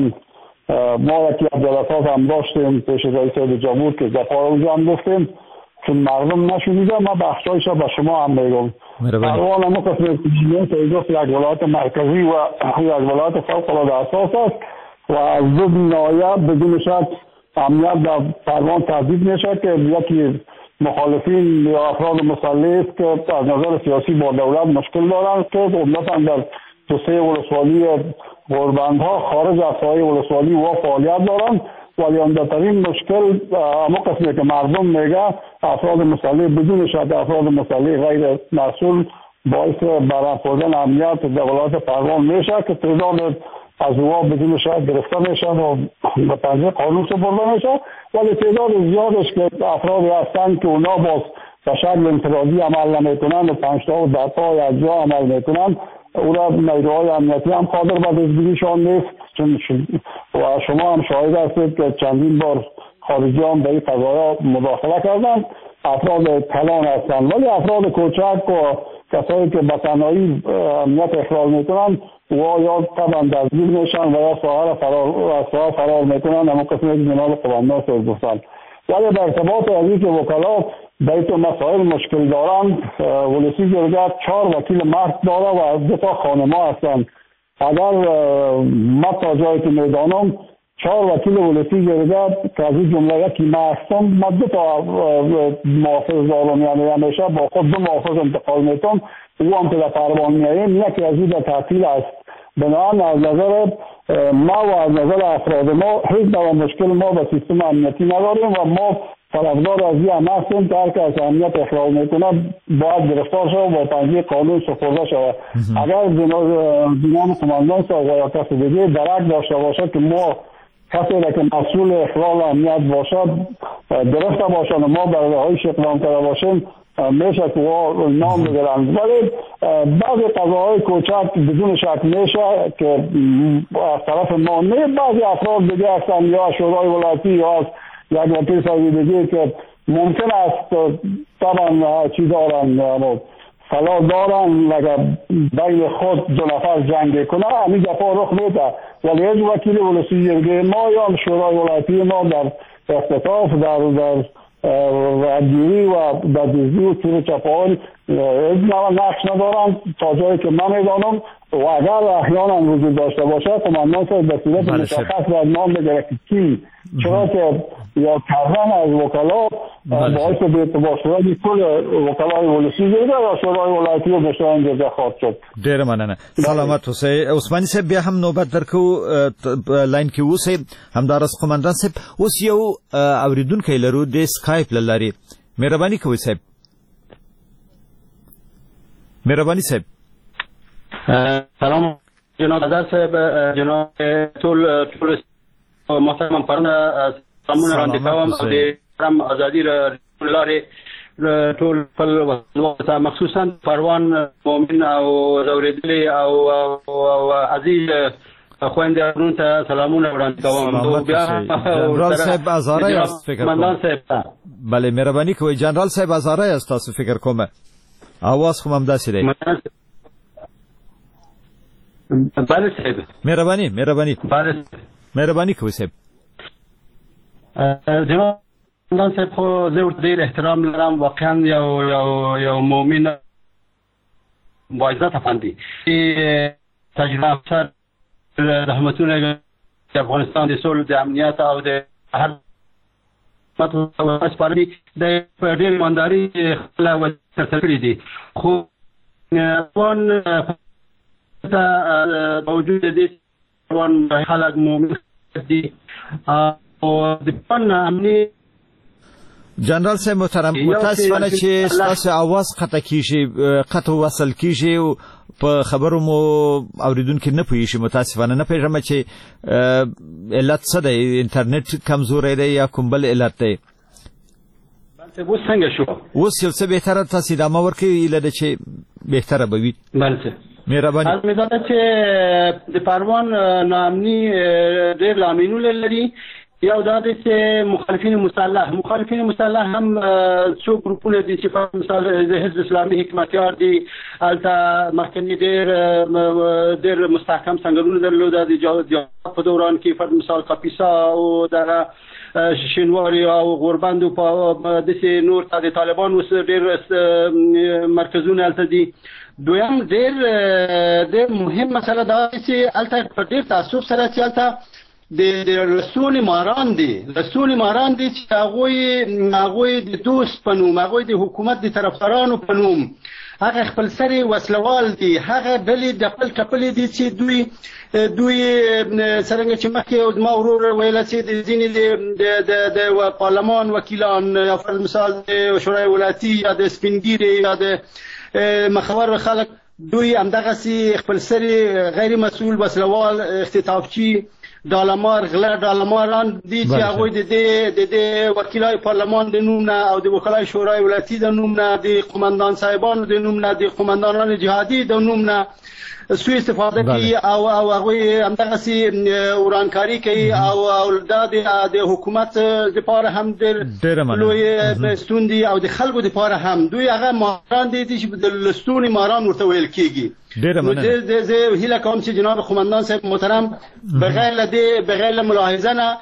ما یکی از جلسات هم داشتیم پیش رئیس جمهور که دفاع اونجا هم گفتیم چون مردم نشونیده ما بخشایش به شما هم میگم پروان هم قسم کشیدن تیجاس یک ولایت مرکزی و یک ولایت فوق العاده اساس است و از ضد نایب بدون شک امنیت در پروان تهدید میشه که یکی مخالفین یا افراد مسلح که از نظر سیاسی با دولت مشکل دارند که عمدتاً در توسعه ولسوالی غوربندها خارج از سایه ولسوالی و فعالیت دارند ولی عمدترین مشکل اما قسمی که مردم میگه افراد مسلح بدون شک افراد مسلح غیر مسئول باعث برافزودن امنیت در ولایت پروان میشه که تعداد از اوها بدون شک گرفته میشن و به پنجه قانون سپرده میشه ولی تعداد زیادش که افرادی هستند که اونا باز به شکل انفرادی عمل نمیکنند و پنجتا و دهتا یا اجزا عمل میکنند او را نیروهای امنیتی هم قادر به دزدیدشان نیست چون و شما هم شاهد هستید که چندین بار خارجی هم به این قضایا مداخله کردند افراد کلان هستند ولی افراد کوچک و کسایی که به تنهایی امنیت اخلال میکنند و یا طبعا دستگیر میشن و یا ساحه فرار ساحه فرار میکنن اما قسمی که جناب قماندان صاحب گفتن ولی در ارتباط از اینکه وکلا بیت مسائل مشکل دارند ولسی جرگه چهار وکیل مرد داره و دو تا خانما هستند اگر من تا جایی که میدانم چهار وکیل ولسی جرگه که از این جمله یکی من هستم من دو تا محافظ دارم یعنی همیشه با خود دو محافظ انتقال میتونم او هم که در پروان میاییم یکی از این در تعطیل است بنابراین از نظر ما و از نظر افراد ما هیچ نوع مشکل ما به سیستم امنیتی نداریم و ما طرفدار از این هم هستیم که هر که از امنیت اخلال میکنه باید گرفتار شود و با پنجه قانون سپرده شود اگر جناب قماندان صاحب یا کسی دیگه درک داشته باشد که ما کسی را که مسئول اخلال امنیت باشد گرفته باشد و ما برای رهاییش اقدام کرده باشیم میشه که نام بگیرند ولی بعضی قضاهای کوچک بدون شک میشه که از طرف ما نه بعضی افراد دیگه هستن یا شورای ولایتی یا از یک وکیل صاحبی دیگه که ممکن است طبعا چی دارن فلا دارن اگر بین خود دو نفر جنگ کنه همین دفعه رخ میده ولی هیچ وکیل ولایتی دیگه ما یا شورای ولایتی ما در اختطاف در در ردگیری و دزدی و تیر چپاول هیچ نقش ندارن تا جایی که من میدانم و اگر احیانا وجود داشته باشه قماندان صاحب به صورت مشخص باید نام بگیره که کی چرا که یا کردن از وکلا باعث به اعتبار شدن کل وکلای ولسی جرگه یا شورای ولایتی و بشتران جرگه خواهد شد. ډیره مننه. سلامت اوسئ. عثماني صاحب بیا هم نوبت درکو لاین کې اوسئ. همدارس قماندان صاحب اوس یو اوریدونکی لرو د سکایپ لاري. مهرباني کوئ صاحب. مهرباني صاحب. سلام جناب آزاد صاحب جناب ټول ټول محترم پرونه سلامونه وړاندې کوم او د پروګرام ازادي لارې ټول خپل وسه مخصوصا پروان مؤمن او زوریدلي او عزیز خويندې ته سلامونه وړاندې کوم. جنرال صاحب ازاره یاست فکر کوم. بله مهرباني کوئ جنرال صاحب ازاره یاست تاسو فکر کوم اواز خو هم داسې دی. بله صاحب مهرباني مهرباني بله مهرباني کوئ صاحب. جناب صاحب خو زه ورته ډېر احترام لرم واقعا یو یو یو مؤمن باعزت افندي تجربه افسر رحمتونه د افغانستان د سولې د امنیت او د هر مطلب سپارلي د ډېر ایمانداري خپل وسیله کړې دي خو افغان ته موجود دي افغان خلک مؤمن دي او د پن امني جنرال صاحب محترم متاسفانه چې تاسو आवाज قطع کیږي قطع وصل کیږي په خبرو مو اوریدونکو نه پوهیږي متاسفانه نه پیژنم چې علت څه دی انټرنیټ کمزوري دی یا کوم بل علت دی. بلته وو څنګه شو اوس یو څه بهتره تاسو د امر کې اله چې بهتره بوي. بلته مهرباني البته چې د پروان نامني ډېر لامینونه لري. یو دا د مخالفین مسلح مخالفین مسلح هم څو ګروپونه دي چې په مثال د حزب اسلامي حکمتیار دي البته مخکنی ډېر ډېر مستحکم څنګهونه درلوده د جهاد په دوران کې په مثال کاپیسا او دغه شینواري او غوربند په دسه نور ته د طالبان وس ډېر مرکزونه الته دي. دویم ډېر ډېر مهم مسله دا چې الته په ډېر تعصب سره چې الته د رسول ماران دي رسول ماران دي چې هغه هغه د دوست په نوم هغه د حکومت د طرفدارانو په نوم هغه خپل سری وسلوال دي هغه بلې د خپل خپل دي چې دوی دوی څنګه چې مخکې ما ورور ویل چې د ځینې د د پارلمان وکیلان یا پر مثال د شورای ولایتي یا د سپینګیری یا د مخور خلک دوی همدغه سي خپل سری غیر مسؤل وسلوال اختطافچی دالمار غلا دالماران دي چې هغه د دې د وکیلای پارلمان د نوم نه او د وکلای شورای ولایتي د نوم نه د قومندان صاحبانو د نوم نه د قومندانان جهادي د نوم نه سوء استفاده کوي او او هغه همدغه سي ورانکاری کوي او او د حکومت لپاره هم د لوی ستوندي او د خلکو لپاره هم دوی هغه ماران دي چې د لستونی ماران ورته ویل کیږي. ډیره مننه. د زه هیله کوم چې جناب قومندان صاحب محترم بغیر له دې بغیر له ملاحظه نه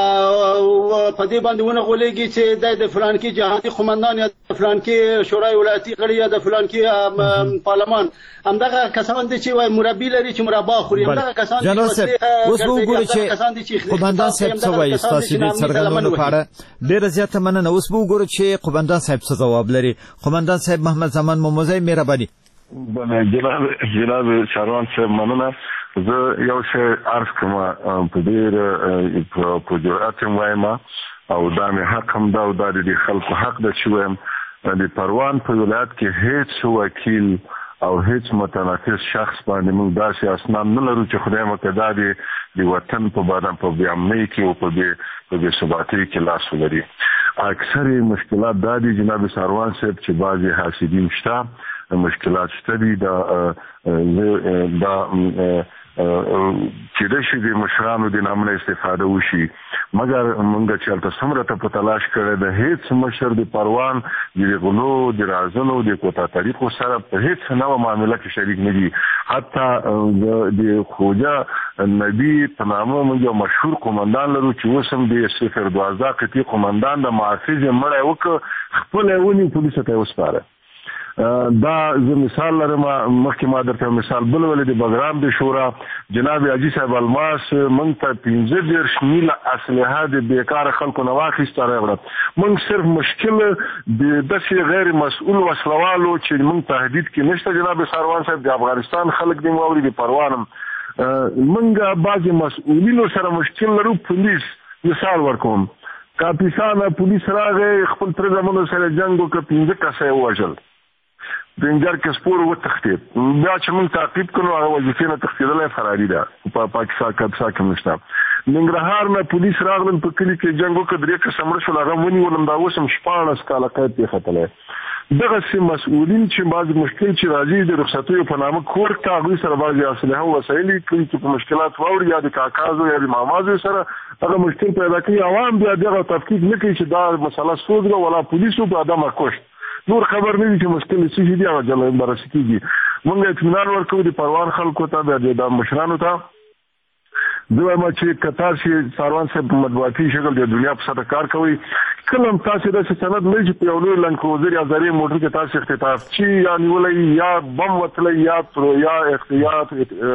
په دې باندې ونه غولېږي چې د فلان کې جهادي قومندان یا د فلان کې شورای ولایتي غړي یا د فلان کې پارلمان همدغه کسان دي چې وای مربي لري چې مربا خوري همدغه کسان دي. جنرال صاحب اوس وګورئ چې قومندان صاحب څه وایي تاسو دې څرګندونو لپاره ډیره زیاته مننه. اوس وګورئ چې قومندان صاحب څه ځواب لري. قومندان صاحب محمد زمان موموزی مهرباني. بله جناب جناب شاروان صاحب مننه. زه یو شی عرض کوم په ډېر په جرأت وایم او دا مې حق هم دا او دا د خلکو حق ده چې وایم د پروان په ولایت کې هیڅ وکیل او هیڅ متنفس شخص باندې موږ داسې اسناد نه لرو چې خدای مقدار د وطن په باره په بیامنۍ کې او په بې ثباتۍ کې لاس ولري. اکثر مشکلات دا دي جناب ساروان صاحب چې بعضې حاسدین شته مشکلات شته دي دا دا چې د شي د مشرانو د نامنه استفاده وشي مګر موږ چې هلته څومره ته په تلاش کړی د هیڅ مشر د پروان د غلو د رازنو د کوتا طریقو سره په هیڅ نوع معامله کې شریک نه دي. حتی د خوجه نبی په نامه موږ یو مشهور قومندان لرو چې اوس هم د صفر دوازده قطعي قومندان د محافظ مړی وکړ خپل یې ونیو پولیسو ته یې وسپاره. دا زه مثال لرم مخکې ما درته مثال بل ولې د بګرام د شورا جناب حاجي صاحب الماس موږ ته پنځه دېرش میله اسلحه د بیکاره خلکو نه واخیسته راوړه. موږ صرف مشکل د داسې غیر مسؤل وسلوالو چې موږ تهدید کې نشته جناب ساروان صاحب د افغانستان خلک دې واوري د پروانم موږ بعضې مسؤلینو سره مشکل لرو. پولیس مثال ورکوم کاپیسا نه پولیس راغی خپل تره زمونو سره جنګ وکړه پنځه کسه یې ووژل. رینجر کې سپور و تختید بیا چې موږ تعقیب کړو هغه وظیفې نه تختیدلې فراری ده په پاکستان کې کې نشته ننګرهار نه پولیس راغلل په کلی کې جنگ وکړ درې قسم رسول هغه ونی ولم دا اوسم شپاړس کاله قید ته ختلې دغه سي مسؤلین چې بعض مشکل چې راځي د رخصتیو په نامه کور ته غوي سره بعض اسلحه او وسایل کوي چې په مشکلات ووري یا د کاکازو یا د مامازو سره هغه مشکل پیدا کوي عوام بیا دغه تفکیک نه کوي چې دا مسله سوزګه ولا پولیسو په ادمه کوشت نور خبر نه دي چې مشکل څه دي هغه جلوه برس کیږي موږ اطمینان ورکوو د پروان خلکو ته د مشرانو ته دوی ما چې کتار شي ساروان صاحب مطبوعاتي شکل د دنیا په سره کار کوي کلم تاسو د سند نه چې په یو لوی لنکوزر یا زری موټر کې تاسو اختطاف چی یا نیولې یا بم وتلې یا پرو یا اختیار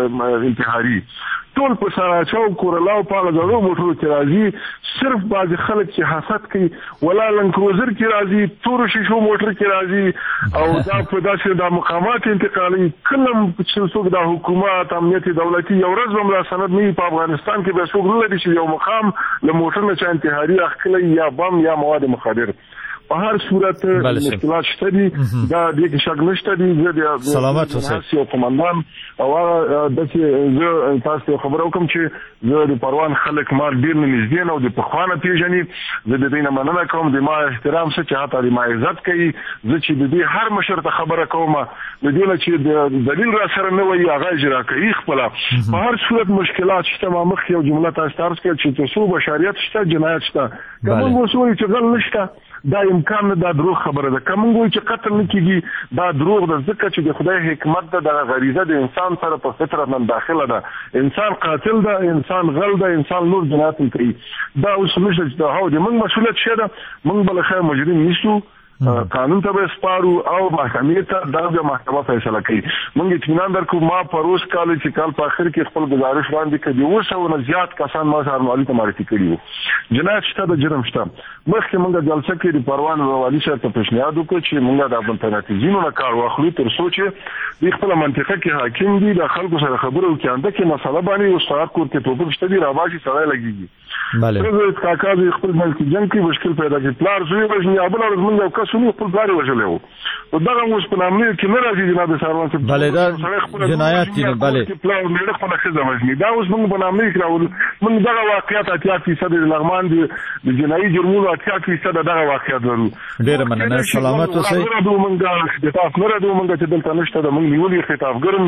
انتحاري ټول په سره چاو کورلاو په غوړو موټرو کې راځي صرف باز خلک چې حسد کوي ولا لنکروزر کې راځي تور شیشو موټر کې راځي او دا په داسې د مقامات انتقالي کلم چې څوک د حکومت امنیت دولتي یو ورځ هم لا سند نه په افغانستان کې به څوک نه لري چې یو مقام له موټر نه چې انتحاري اخلي یا بم یا مواد مخدر په هر صورت مشکلات شته دي دا د کې شک نشته دي د سلامت اوسئ او قومندان او د چې زه تاسو خبرو کوم چې زه د پروان خلک ما ډیر نږدې نه او د پخوانه پیژني زه د دې نه مننه کوم د ما احترام څخه چې حتی د ما عزت کوي زه چې د دې هر مشر ته خبره کوم د دې نه چې د دلیل را سره نه وي هغه اجرا کوي خپل په هر صورت مشکلات شته ما مخ یو جمله تاسو ترڅ کې چې تاسو بشریت شته جنایت شته کوم وسوي چې غل نشته دا امکان نه دا دروغ خبره ده کوم وایي چې قتل نه کیږي دا دروغ ده ځکه چې د خدای حکمت ده د غریزه د انسان سره په فطرت من داخله ده انسان قاتل ده انسان غل ده انسان نور جنایت کوي دا اوس نشته چې دا هو د موږ مسؤلیت شه ده موږ بل خیر مجرم نیسو قانون ته به سپارو او محکمې ته د محکمه فیصله کوي موږ اطمینان درکو ما پروس کال چې کال په اخر کې خپل گزارش وړاندې کړی و اوس نه زیات کسان ما سره معلومات ته معرفي کړي وو جنایت شته د جرم شته مخکې موږ جلسه کې د پروان والی سره ته پیشنهاد وکړ چې موږ د افغانستان نه کار واخلو تر څو چې د خپل منطقه کې حاکم دي د خلکو سره خبرو کې انده کې مسله باندې او سره کور کې توپک شته دي راواشي سره لګيږي بله زه کاکا د خپل ملک جنگ کې مشکل پیدا کړي پلار زوی وژني ابل ورځ موږ یو کس ونی خپل پلار وژلو او دا اوس په نامه کې نه راځي جناب ساروان صاحب بله دا جنایت دي بله پلار مې خپل خزه وژني دا اوس موږ په نامه کې راول موږ دا واقعیت اتیا فیصد د لغمان دي د جنایي جرمونو اتیا فیصد دغه واقعیت لرو ډیر مننه سلامت اوسئ موږ د تاسو نه راځو موږ چې دلته نشته د موږ نیولې خطابګرم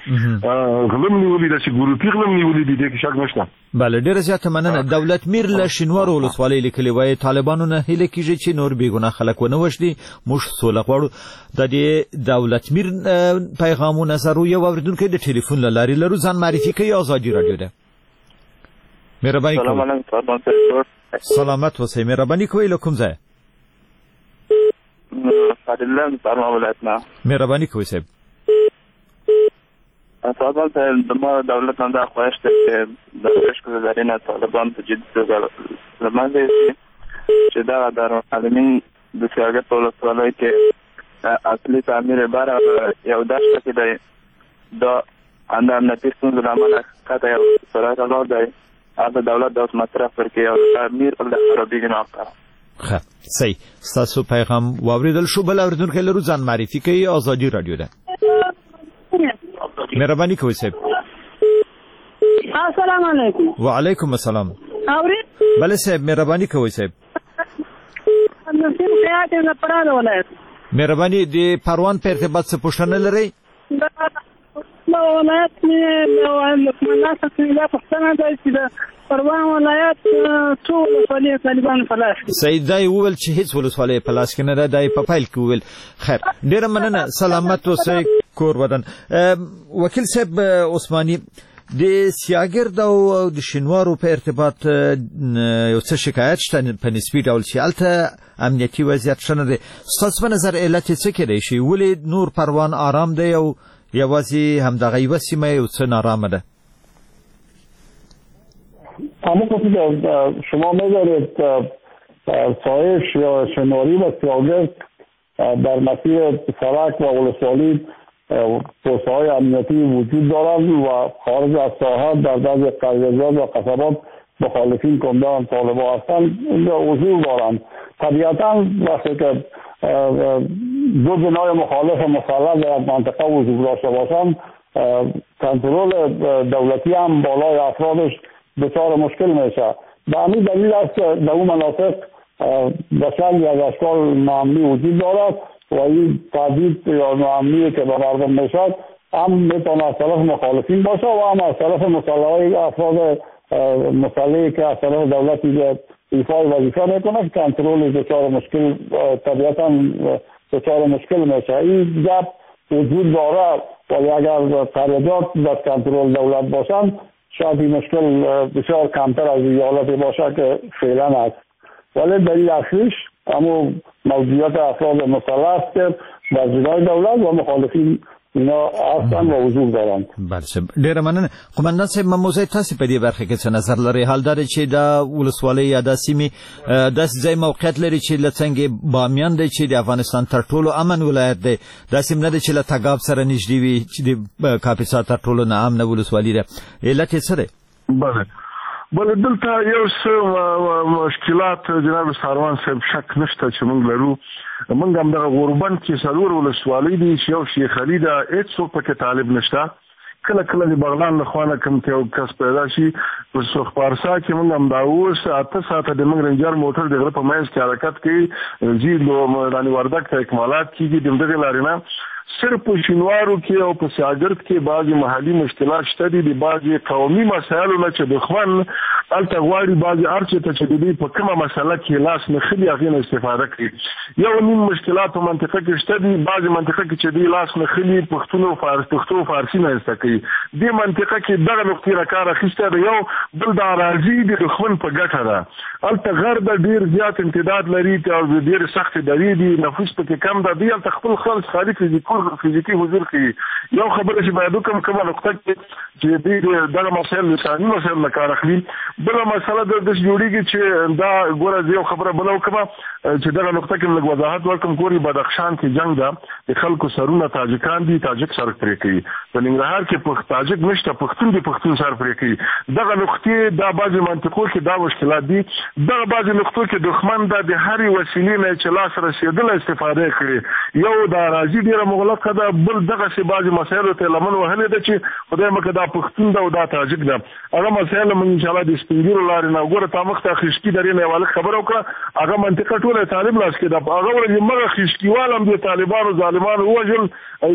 نیولې غلم نیولې د ګروپي غلم نیولې دي د شک نشته بله ډیر زیات مننه دولت میر له شینوار ولسوالۍ لیکلي وای طالبانو نه هله کیږي چې نور بیګونه خلک ونه وشدي موږ سوله غواړو د دې دولت میر پیغامونه زرو یو اوریدونکو د ټلیفون لاري لرو ځان معرفي کوي ازادي رادیو ده مهرباني کوئ سلامت اوسئ مهرباني کوئ له کوم ځای فضل الله ولایتنا مهرباني کوئ صاحب طالبان ته د دولت نه د خواهش ته د رشکو زرینه طالبان په جدي توګه لمانځي چې دا د عالمین د سیاست په لسوالۍ کې اصلي تعمیر بار یو داسې کې دی د اندام نتیجه د عمل کاته یو سره راغلی دی هغه دولت د مطرح پر کې یو تعمیر له عربي جناقه ښه صحیح تاسو پیغام واوریدل شو بل اوریدونکو لرو ځان معرفي کوي ازادي رادیو ده مهرباني کوئ صاحب السلام علیکم وعلیکم السلام اورید بله صاحب مهرباني کوئ صاحب نصیب خیاط نه پران ولایت مهرباني د پروان په ارتباط څه پوښتنه لرئ دا ولایت نه مله څه دا پوښتنه ده چې د پروان ولایت ټول ولایت طالبان فلاش سید دای وویل چې هیڅ ولسوالۍ په لاس کې نه ده دای په فایل کې وویل خیر ډیره مننه سلامت اوسئ کور ودان وکیل صاحب عثماني د سیاګرد او د شینوارو په ارتباط یو څه شکایت شته په نسبي ډول چې هلته امنیتي وضعیت ښه نه دی ستاسو په نظر علت یې څه کیدی شي ولې نور پروان آرام دی او یوازې همدغه یوه سیمه یو څه نارامه ده همون شما می‌دارید سایش یا شینواری و سیاگرد در مسیر سرک و ولسوالی توسعه‌های امنیتی وجود دارند و خارج از ساحت در بعضی قریه‌زاد و قصبات مخالفین کندان طالبان هستند اینجا حضور دارند طبیعتا وقتی که دو بنای مخالف مسلح در منطقه وجود داشته باشند، کنترل دولتی هم بالای افرادش دچار مشکل میشه. به همین دلیل است که در اون مناطق به شکلی از اشکال ناامنی وجود دارد و این تهدید یا ناامنی که به مردم میشد هم میتونه از طرف مخالفین باشه و هم از طرف مسلحای افراد مسلحی که از طرف دولتی ایفای وظیفه میکنه، کنترل دچار مشکل طبیعتا دچار مشکل میشه. این گپ وجود داره ولی اگر قرارداد در کنترل دولت باشند شاید این مشکل بسیار کمتر از ایالتی باشه که فعلا است. ولی دلیل اصلیش اما موجودیت افراد مسلح است که در جنای دولت و مخالفین اینا هستن و وجود دارند. بله ډیره مننه. قومندان صاحب موضوع تاسو په دې برخه کې څه نظر لري؟ حال دا چې د ولسوالۍ یا د سیمې داسې ځای موقعیت لري چې له څنګه بامیان دی چې د افغانستان تر ټولو امن ولایت دی، داسې نه دی چې له تګاب سره نږدې وي چې د کاپیسا تر ټولو نه امنه ولسوالي ده. علت یې څه دی؟ بله بله دلته یو څه مشکلات جناب ساروان صاحب شک نشته چې موږ لرو. موږ هم دغه غوربند کې څلور ولسوالۍ دي چې یو شیخ علي ده، هېڅوک پکې طالب نشته. کله کله د بغلان له خوا نه کوم یو کس پیدا شي په سرخپارسا کې موږ هم دا اوس اته ساعته د موږ رنجر موټر د غره په منځ کې حرکت کوي، ځي رانی وردګ ته اکمالات کېږي. د همدغې لارې نه صرف په شینوارو کې او په سیاګرد کې بعضې محلي مشکلات شته دي، د بعضې قومي مسایلو نه چې دښمن هلته غواړي بعضې هر چېرته چې د دوی په کومه مسله کې لاس نښلي هغې نه استفاده کړي. یو نیم مشکلات په منطقه کې شته دي، بعضې منطقه کې چې دوی لاس نښلي پښتون او پښتو او فارسي نه زده کوي. دې منطقه کې دغه نقطې نه کار اخیستی دی. یو بل د اراضي د دښمن په ګټه ده، هلته غر ده ډېر زیات امتداد لري او ډېرې سختې درې دي، نفوس پکې کم ده. دوی هلته خپل خلک خالي فزیکي فزیکي حضور کوي. یو خبره چې باید وکړم کومه نقطه کې چې دوی دغه مسایل لساني مسایل نه کار اخلي. بله مسله داسې جوړېږي چې دا ګوره زه یو خبره بله وکړم چې دغه نقطه کې لږ وضاحت ورکړم. ګورې بدخشان کې جنګ ده، د خلکو سرونه تاجکان دي، تاجک سر پرې کوي. په ننګرهار کې تاجک نشته، پښتون دي پښتون سر پرې کوي. دغه نقطې دا بعضې منطقو کې دا مشکلات دي. دغه بعضې نقطو کې دښمن ده د هرې وسیلې نه چې لاس رسېدله استفاده کړي. یو د اراضي ډېره مغلقه ده، بل دغسې بعضې مسایلو ته لمن وهلې ده چې خدای مکړه دا پښتون ده او دا تاجک ده. هغه مسایل موږ انشاءالله د سپین ږیرو لارې نه ګوره تا مخ ته خشکي درې نه یوه لږ خبره وکړه، هغه منطقه ټوله طالب لاس کې ده. هغه ورځې مغه خشکیوال هم د طالبانو ظالمانو ووژل،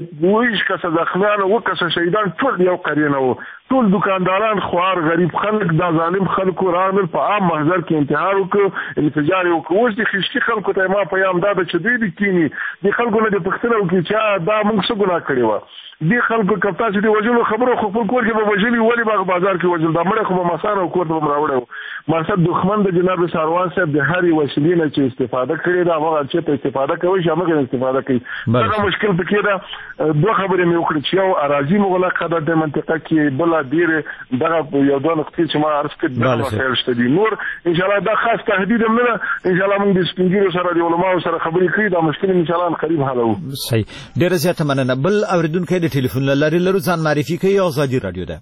ویش کسه زخمیان اووه کسه شهیدان ټول یو قرینه وو. ټول دکانداران خوار غریب خلک دا ظالم خلکو راغلل په عام محضر کې انتحار وکړو، انفجار یې وکړو. اوس د خشکي خلکو ته ما پیام دا ده چې دوی دې کیني دې خلکو نه دې پوښتنه وکړي چې دا موږ څه ګناه کړې وه. دې خلکو که تاسو دې وژلو خبرو خو خپل کور کې به وژلي، ولې به بازار کې وژل؟ دا مړی خو به مسان او کور ته به م راوړی و. مقصد دښمن د جناب ساروان صاحب د هرې وسیلې نه چې استفاده کړې ده هغه چېرته استفاده کوي چې همغه استفاده کوي. دغه مشکل پکې ده. دوه خبرې مې وکړې چې یو اراضي مغلقه ده د منطقه کې، بله ډېرې دغه یو دوه نقطې چې ما عرض کړې دغه مسایل شته دي. نور انشاءالله دا خاص تهدید هم نه ده. انشاءالله موږ د سپین ږیرو سره د علماو سره خبرې کړي، دا مشکل انشاءالله قریب حلوو. صحیح، ډېره زیاته مننه. بل اورېدونکی د ټلیفون له لارې لرو، ځان معرفي کوي. ازادي راډیو ده.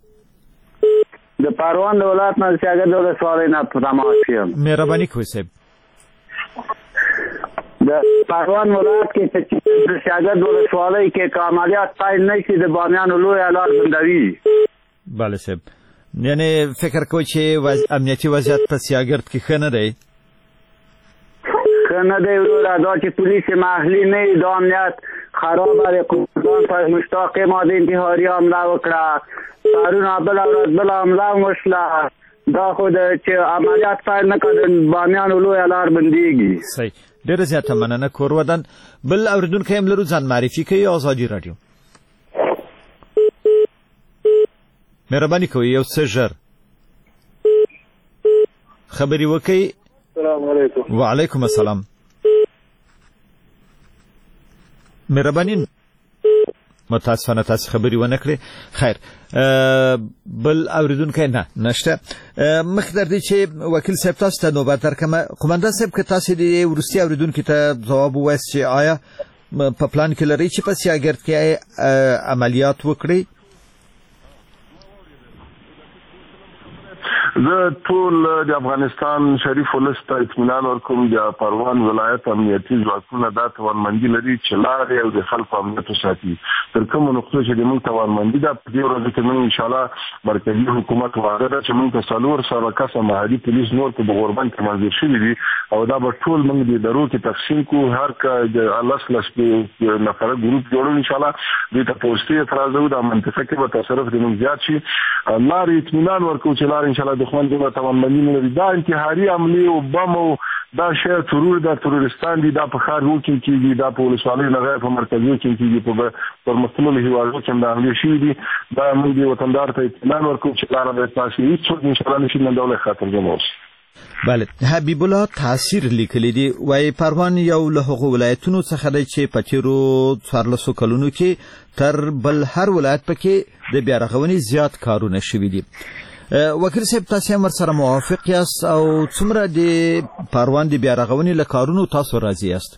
د پروان د ولایت نه سیاګرد د ولسوالۍ نه په تماس یم. مهرباني کوئ صاحب. د پروان ولایت کې چې د سیاګرد ولسوالۍ کې که عملیات پیل نه شي د بامیانو لویه لار بندوي. بله صاحب، یعنې فکر کوئ چې وز... امنیتي وضعیت په سیاګرد کې ښه نه دی؟ ښه نه دی وروره، دا چې پولیس محلي نه وي دا امنیت خرابه دی. قمندان صاحب مشتاق ما د انتحاري حمله وکړه، پرونه بله ورځ بله حمله هم وشله. دا خو د چې عملیات پیل نه کړه د بامیانو لویه لار بندېږي. صحیح، ډېره زیاته مننه. کور ودان. بل اورېدونکی هم لرو، ځان معرفي کوي. ازادي راډیو. مهرباني کوئ یو څه ژر خبرې وکړئ. السلام علیکم. وعلیکم السلام. مهرباني متاسفانه تاسو خبرې ونه کړې. خیر، بل اوریدونکی نه نشته. مخکې در دې چې وکیل صاحب تاسو ته نوبت درکړم، قومندان صاحب که تاسو د وروستي اوریدونکي ته ځواب ووایاست چې آیا په پلان کې لرئ چې په سیاګرد کې عملیات وکړئ؟ زه ټول د افغانستان شریف ولس ته اطمینان ورکوم د پروان ولایت امنیتي ځواکونه دا توانمندي لري چې لارې او د خلکو امنیت وساتي. تر کومه نقطه چې موږ توانمندي ده په دې ورځ کې موږ ان شاء الله مرکزي حکومت وعده ده چې موږ ته څلور سوه کسه مهاري پولیس نور په غوربند کې منظور شوي دي او دا به ټول موږ د ادارو کې تقسیم کو. هر کا لس لس نفره ګروپ جوړو ان شاء الله دې ته پوسټي اعتراض او د منطقه کې به تصرف د موږ زیات شي. لارې اطمینان ورکو چې لارې ان شاء الله د خوان د توانمندي لري. دا انتحاري عملي او بم او دا شی ترور دا ترورستان دي دا په خار وکړي کېږي دا په ولسوالۍ نه غیر په مرکزي کې کېږي په پرمختللو هیوادو کې دا عملي شي دي. دا موږ د وطندار ته اطمینان ورکو چې لاره به تاسو هیڅ ان شاء الله نشي نه دولت خاطر جمعوس. بله حبیب الله تاثیر لیکلی دی وای پروان یو له هغو ولایتونو څخه دی چې په تیرو څوارلسو کلونو کې تر بل هر ولایت پکې د بیارغونې زیات کارونه شوي دي. وکیل صاحب تاسو هم سره موافق یاست او څومره د پروان د بیارغونې له کارونو تاسو راضي یاست؟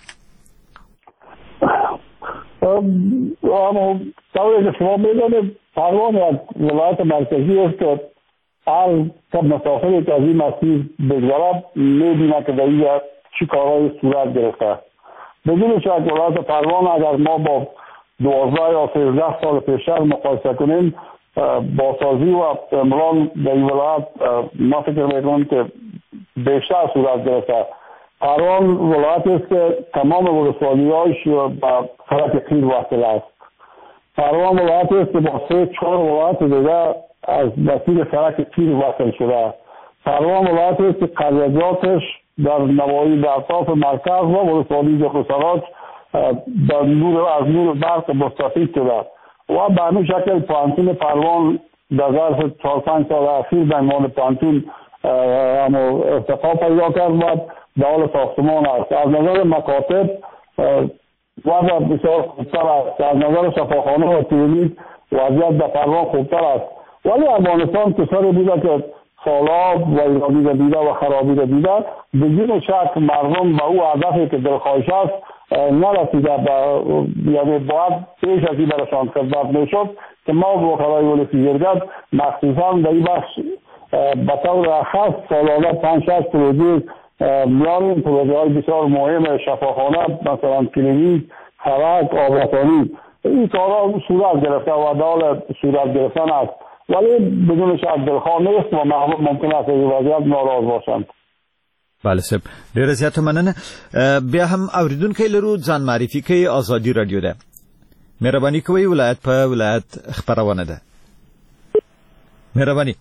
اما طبعا که شما میدانید پروان یک ولایت مرکزی است که هر کم مسافری که از این مسیر بگذرد میبیند که در اینجا چی کارهای صورت گرفته. بدون شک ولایت پروان اگر ما با دوازده یا سیزده سال پیشتر مقایسه کنیم بازسازی و امران در این ولایت ما فکر میکنم که بیشتر صورت گرفته. پروان ولایت است که تمام ولسوالی‌هایش با سرک قیر واصل است. پروان ولایت است که با سه چهار ولایت دیگر از مسیر سرک قیر واصل شده. پروان ولایت است که قریجاتش در نواحی در اطراف مرکز و ولسوالی جفرسراج در نور از نور برق مستفید شده و به همین شکل پانتون پروان در ظرف چهار پنج سال اخیر به عنوان پانتون ارتقا پیدا کرد و در حال ساختمان است. از نظر مکاتب وضع بسیار خوبتر است. از نظر شفاخانه و تولید وضعیت در پروان خوبتر است. ولی افغانستان کشوری بوده که سالاب و ایرانی را دیده و خرابی را دیده بدون شک مردم به او هدفی که دلخواهش است نرسیده. یعنی باید پیش از این برشان خدمت میشد که ما به وکلای ولسی شرکت مخصوصا در این بخش به طور خاص سالانه پنج شش پروژه میاریم. پروژه های بسیار مهم شفاخانه مثلا کلینیک، سړک، آبرسانی این کارها صورت گرفته و دال صورت گرفتن است ولی بدون شک دلخواه نیست و ممکن است این وضعیت ناراض باشند. بله صاحب ډیره زیاته مننه. بیا هم اوریدونکو لرو ځان معرفي کوي آزادي رادیو ده. مهرباني کوئ ولایت په ولایت خبرونه ده. مهرباني.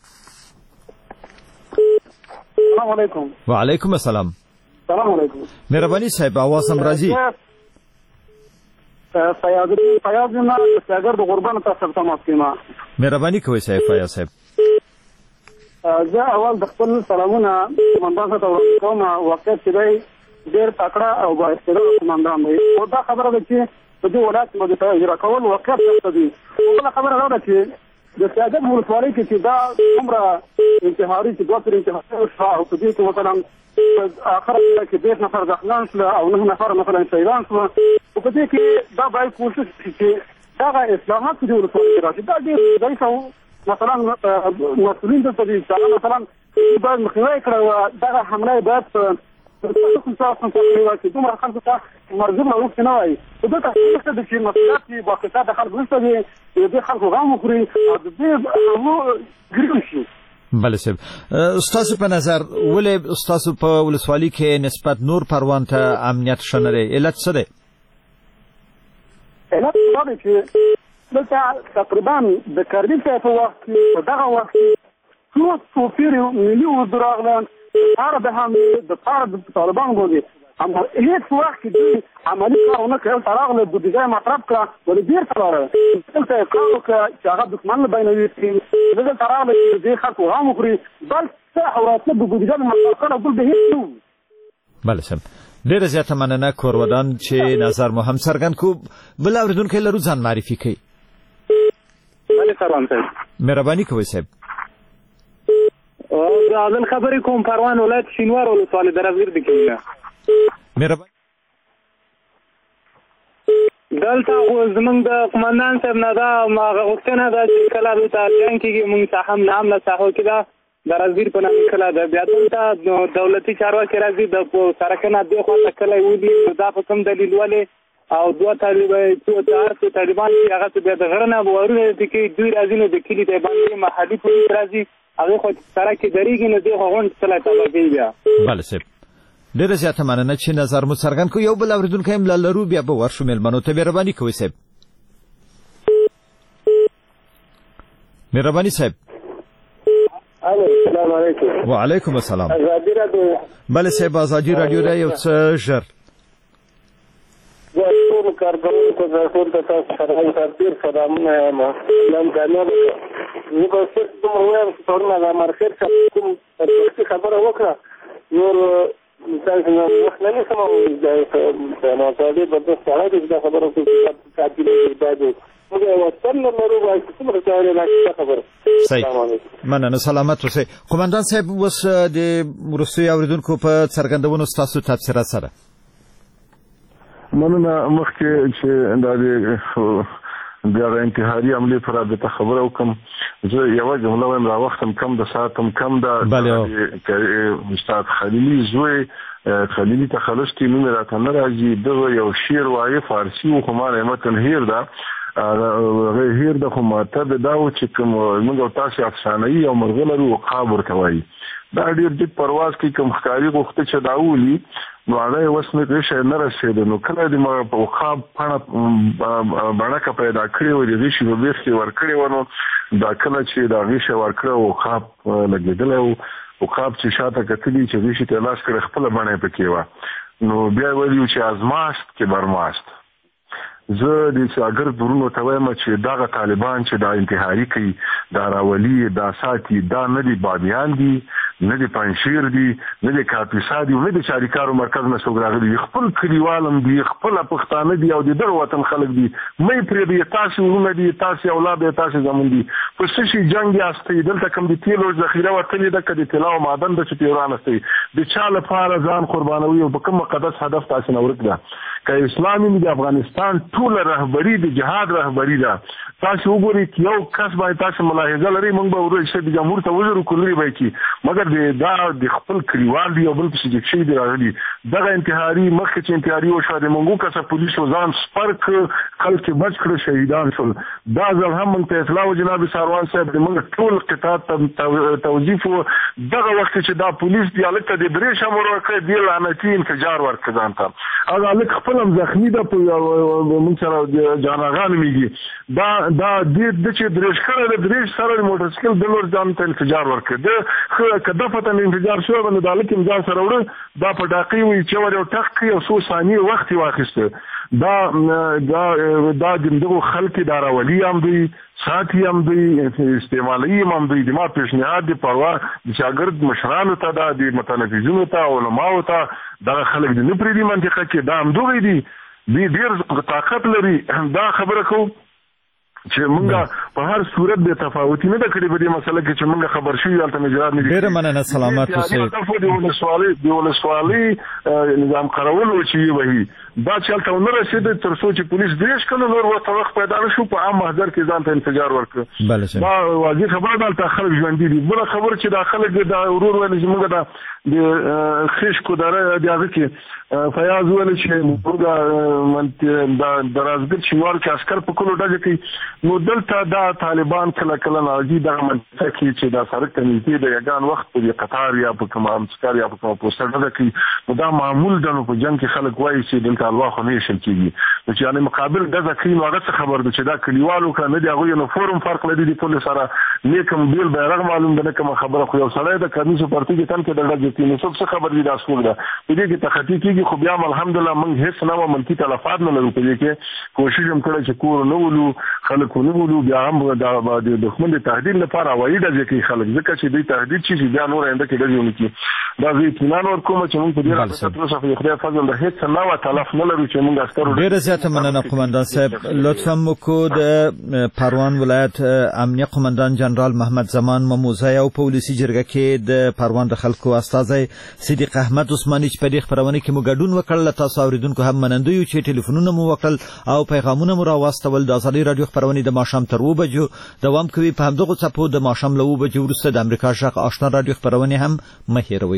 السلام علیکم. وعلیکم السلام. السلام علیکم. مهرباني صاحب आवाज هم راځي. فیاض فیاض نه څنګه د غربان تاسو تماس کیما. مهرباني کوئ صاحب فیاض صاحب. زه اول د خپل سلامونه قومندان ته ورکوم. وقت چې دی ډېر تکړه او با استعداده قومندان دی. او دا خبره ده چې په دې ولایت باندې ته اجرا کول وقت څه دی. بله خبره دا ده چې د سیاست ولسوالۍ کې چې دا عمره انتحاري چې دوه تر انتحاري شوه او په دې کې مثلا آخر کې دېرش نفر زخمیان شول او نه نفر مثلا شهیدان شول. او په دې کې دا باید کوشش وشي چې دغه اصلاحات په دې ولسوالۍ کې راشي. دا ډېر ضعیف او مثلا مسؤلین دلته دي چې مثلا باید مخنیوی کړی و. دغه حمله باید په دومره خلکو ته مرزوم اوښتې نه وای. خو دلته نشته ده چې مسؤلیت چې باقیتا د خلکو نشته دی د دې خلکو غم وخوري او د دې حملو ګرم شي. بله صاحب ستاسو په نظر ولې ستاسو په ولسوالۍ کې نسبت نور پروان ته امنیت ښه نه دی؟ علت څه دی؟ علت دا دی چې دلته تقریبا د کارګل صاحب په وخت کې په دغه وخت کې څو څو پیرې ملي اردو راغلل پاره به هم د پاره د طالبانو باندې اما هیڅ وخت کې دوی عملي کار ونه کړ. هلته راغله بودیجه مطرب کړه ولې بیرته لاړه. دلته یې کار وکړه چې هغه دښمن له بینوي کړي. دلته راغله چې دې خلکو غم وخوري بل څه او راتله د بودیجه مطرب کړه بل به هېڅ نه و. بله صاحب ډېره زیاته مننه کورودان چې نظر مو هم څرګند کړو. بل اورېدونکی لرو ځان معرفي کوي. بله سلام صاحب. مهرباني کوئ صاحب. زه نن خبرې کوم پروان ولایت شینوار ولسوالۍ درزګر د کې. مهرباني. دلته خو زمونږ د قومندان صاحب نه دا غوښتنه ده چې کله دلته جنګ کېږي مونږ ته هم نه هم له ساحو کې ده د رازیر په نامه کله ده بیا دلته دولتي چارواکي راځي د سړکه نه دې خواته کلی ولي نو دا په کوم دلیل ولې او دوه طالبان څو چار طالبان چې هغه بیا د غره نه وارونه دي کې دوی راځي نو د کلي د باندې محلي پولیس راځي هغه خو سړک درېږي نو دې غونډ څه لا تابع بیا بله صاحب ډېره زیاته مننه چې نظر مو څرګند کړو. یو بل اورېدونکی هم لا لرو بیا به ورشو مېلمنو ته مهرباني کوئ صاحب. مهرباني صاحب. السلام علیکم. وعلیکم السلام. ازادي رادیو. بله صاحب ازادي رادیو دا یو څه ژر زه ټول کارګرانو ته ټول ته تاسو سره ډېر سلامونه یم. نن ځانونه زه به صرف دومره وایم چې پرون هغه مارکېټ څخه کوم شخصي خبره وکړه نور تاسو نه وخت نه نیسم او نو تاسو به د سړی د دا خبره کوم چې تاسو نه دا موږ یو څل نه لرو وایي چې څومره ځای نه خبره. صحیح مننه سلامت اوسئ. قومندان صاحب اوس د وروستیو اورېدونکو په څرګندونو ستاسو تبصرات سره مننه مخکې چې دا د د انتحاري عملې پر رابطه خبره وکم زه یو جمله وایم را وختم کم د ساعتم کم د استاد خلیلي زوی خلیلي تخلص کې نوم راته نه راځي دغه یو شعر وایي فارسي و خو ما متن هیر ده هیر د خو ماته دا و چې کوم موږ تاسو افسانه‌ای او مرغلرو عقاب ورته وایي دا ډېر د پرواز کې کوم ښکاری غوښته چې داولي نو هغه وسمه کې نه رسیدل نو کله د ما په عقاب پڼه باندې پیدا کړی و د ریشي په بیخ کې ور کړی ونه دا کله چې دا ریشي ور کړو عقاب لګیدل او عقاب چې شاته کتلی چې ریشي ته لاس کړ خپل باندې پکې و نو بیا ویلو چې ازماست کې برماست. زه د ساګر درونو ته وایم چې دغه طالبان چې دا انتحاري کوي دا راولي دا ساتي دا نه دي بادیان دي نه دي پنځیر دي نه دي کاپیسا دي نه دي چاریکارو مرکز نه سوګراغلي خپل کلیوالم دي خپل پښتانه دي او د در وطن خلک دي مې پرې دي تاسو ورونه دي تاسو اولاد تاسو زمون دي په سشي جنگ یاستې دلته کوم دي تیلو ذخیره وتلې ده کدي طلا او معدن د چتیران استي د چا لپاره ځان قربانوي او په کوم مقدس هدف تاسو نه ورک ده که اسلامي د افغانستان ټول رهبری د جهاد رهبری ده تاسو وګورئ یو کس باندې تاسو ملاحظه لري موږ به ورته چې د جمهور ته وزیر کولري وای کی مګر دا د خپل کلیوال دی او بل څه چې شي دی راغلي دغه انتحاري مخکې چې انتحاري او شاده موږ کسه پولیس وزان سپرک خلک بچ کړ شهیدان شول دا ځل هم من ته اطلاع جناب سروان صاحب د موږ ټول قطاع توظیف دغه وخت چې دا پولیس دی الکه د درې شمور ورکړي دی لعنتی انفجار ورکړ ځان ته هغه الک خپل زخمی ده په موږ سره جانغان میږي دا دا د چې درش کړه د درش سره موټر سایکل د لور ځان ته انفجار ورکړ د خو کده پته انفجار شو باندې د الک امزار سره وړ دا پټاقي وي چې ور یو ټک یو څو ثانیې وخت واخیسته دا دا دا دغه خلک داراولي هم دوی ساتي هم دوی استعمالي هم دوی د ما پیشنهاد دی پروا د شاګرد مشرانو ته دا د متنفذینو ته علماو ته دا خلک د نپری دی منطقه کې دا هم دوی دي دی ډیر طاقت لري دا خبره کو چې مونږه په هر صورت به تفاوتي نه کړی په دې مسله کې چې مونږه خبر شو یالته مجرات نه دي ډیر مننه سلامات اوسئ د ولسوالۍ د ولسوالۍ نظام قرول وشي وهي دا چلته نه رسید تر څو چې پولیس دیش کله نور وخت وخت پیدا شو په عام محضر کې ځان ته انفجار ورکړ بله شه دا واضح خبره ده ته خلک ژوند دي بل خبر چې دا خلک دا ورور ول چې مونږه دا د خیش کو دره دغه کې فیاض ول چې مونږه دا درازګر شوار کې عسكر په کولو ډګه کې نو دلته دا طالبان کله کله راځي د منځ کې چې دا سره کمیټې د یګان وخت په قطار یا په کوم امسکار یا په کوم پوسټر ده کې نو دا معمول ده نو په جنگ کې خلک وایي چې دلته الوا خو نه شل کېږي نو چې یعنی مقابل د ذکرین هغه خبر ده چې دا کلیوالو کنه دی هغه یو فورم فرق لري د پولیس سره نیکم بیل بیرغ معلوم ده کوم خبره خو یو سړی د کمیسو پارټي کې تل کې د لږ نو څه خبر دي دا اصول ده په دې کې تخطی کېږي خو بیا الحمدلله موږ هیڅ نه منفي تلفات نه لرو په دې کې کوشش هم کړی چې کور نه ولو خلک نه ولو بیا هم د دښمن د تهدید لپاره وایي د ځکه خلک ځکه چې دوی تهدید شي بیا نور انده کې دځونه کې دا وی اطمینان ورکوم چې موږ په دې راځو تاسو په خدای فضل د هیڅ نه و تلف نه لرو چې موږ استرو ډیر زیاته مننه قومندان صاحب لطفا مکو د پروان ولایت امنیه قومندان جنرال محمد زمان مموزه او پولیسي جرګه کې د پروان د خلکو استاذ صدیق احمد عثماني چې په دې خبرونه کې مو ګډون وکړل تاسو اوریدونکو هم منندوی چې ټلیفونونه مو وکړل او پیغامونه مو راوستول د ازادي رادیو خبرونه د ماښام تر اوه بجو دوام کوي. په همدغه څپو د ماښام له اوه بجو وروسته د امریکا غږ آشنا رادیو خبرونه هم مه هېروئ.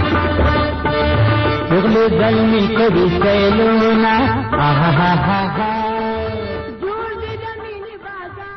दल में कभी सैलूना आहा हा हा हा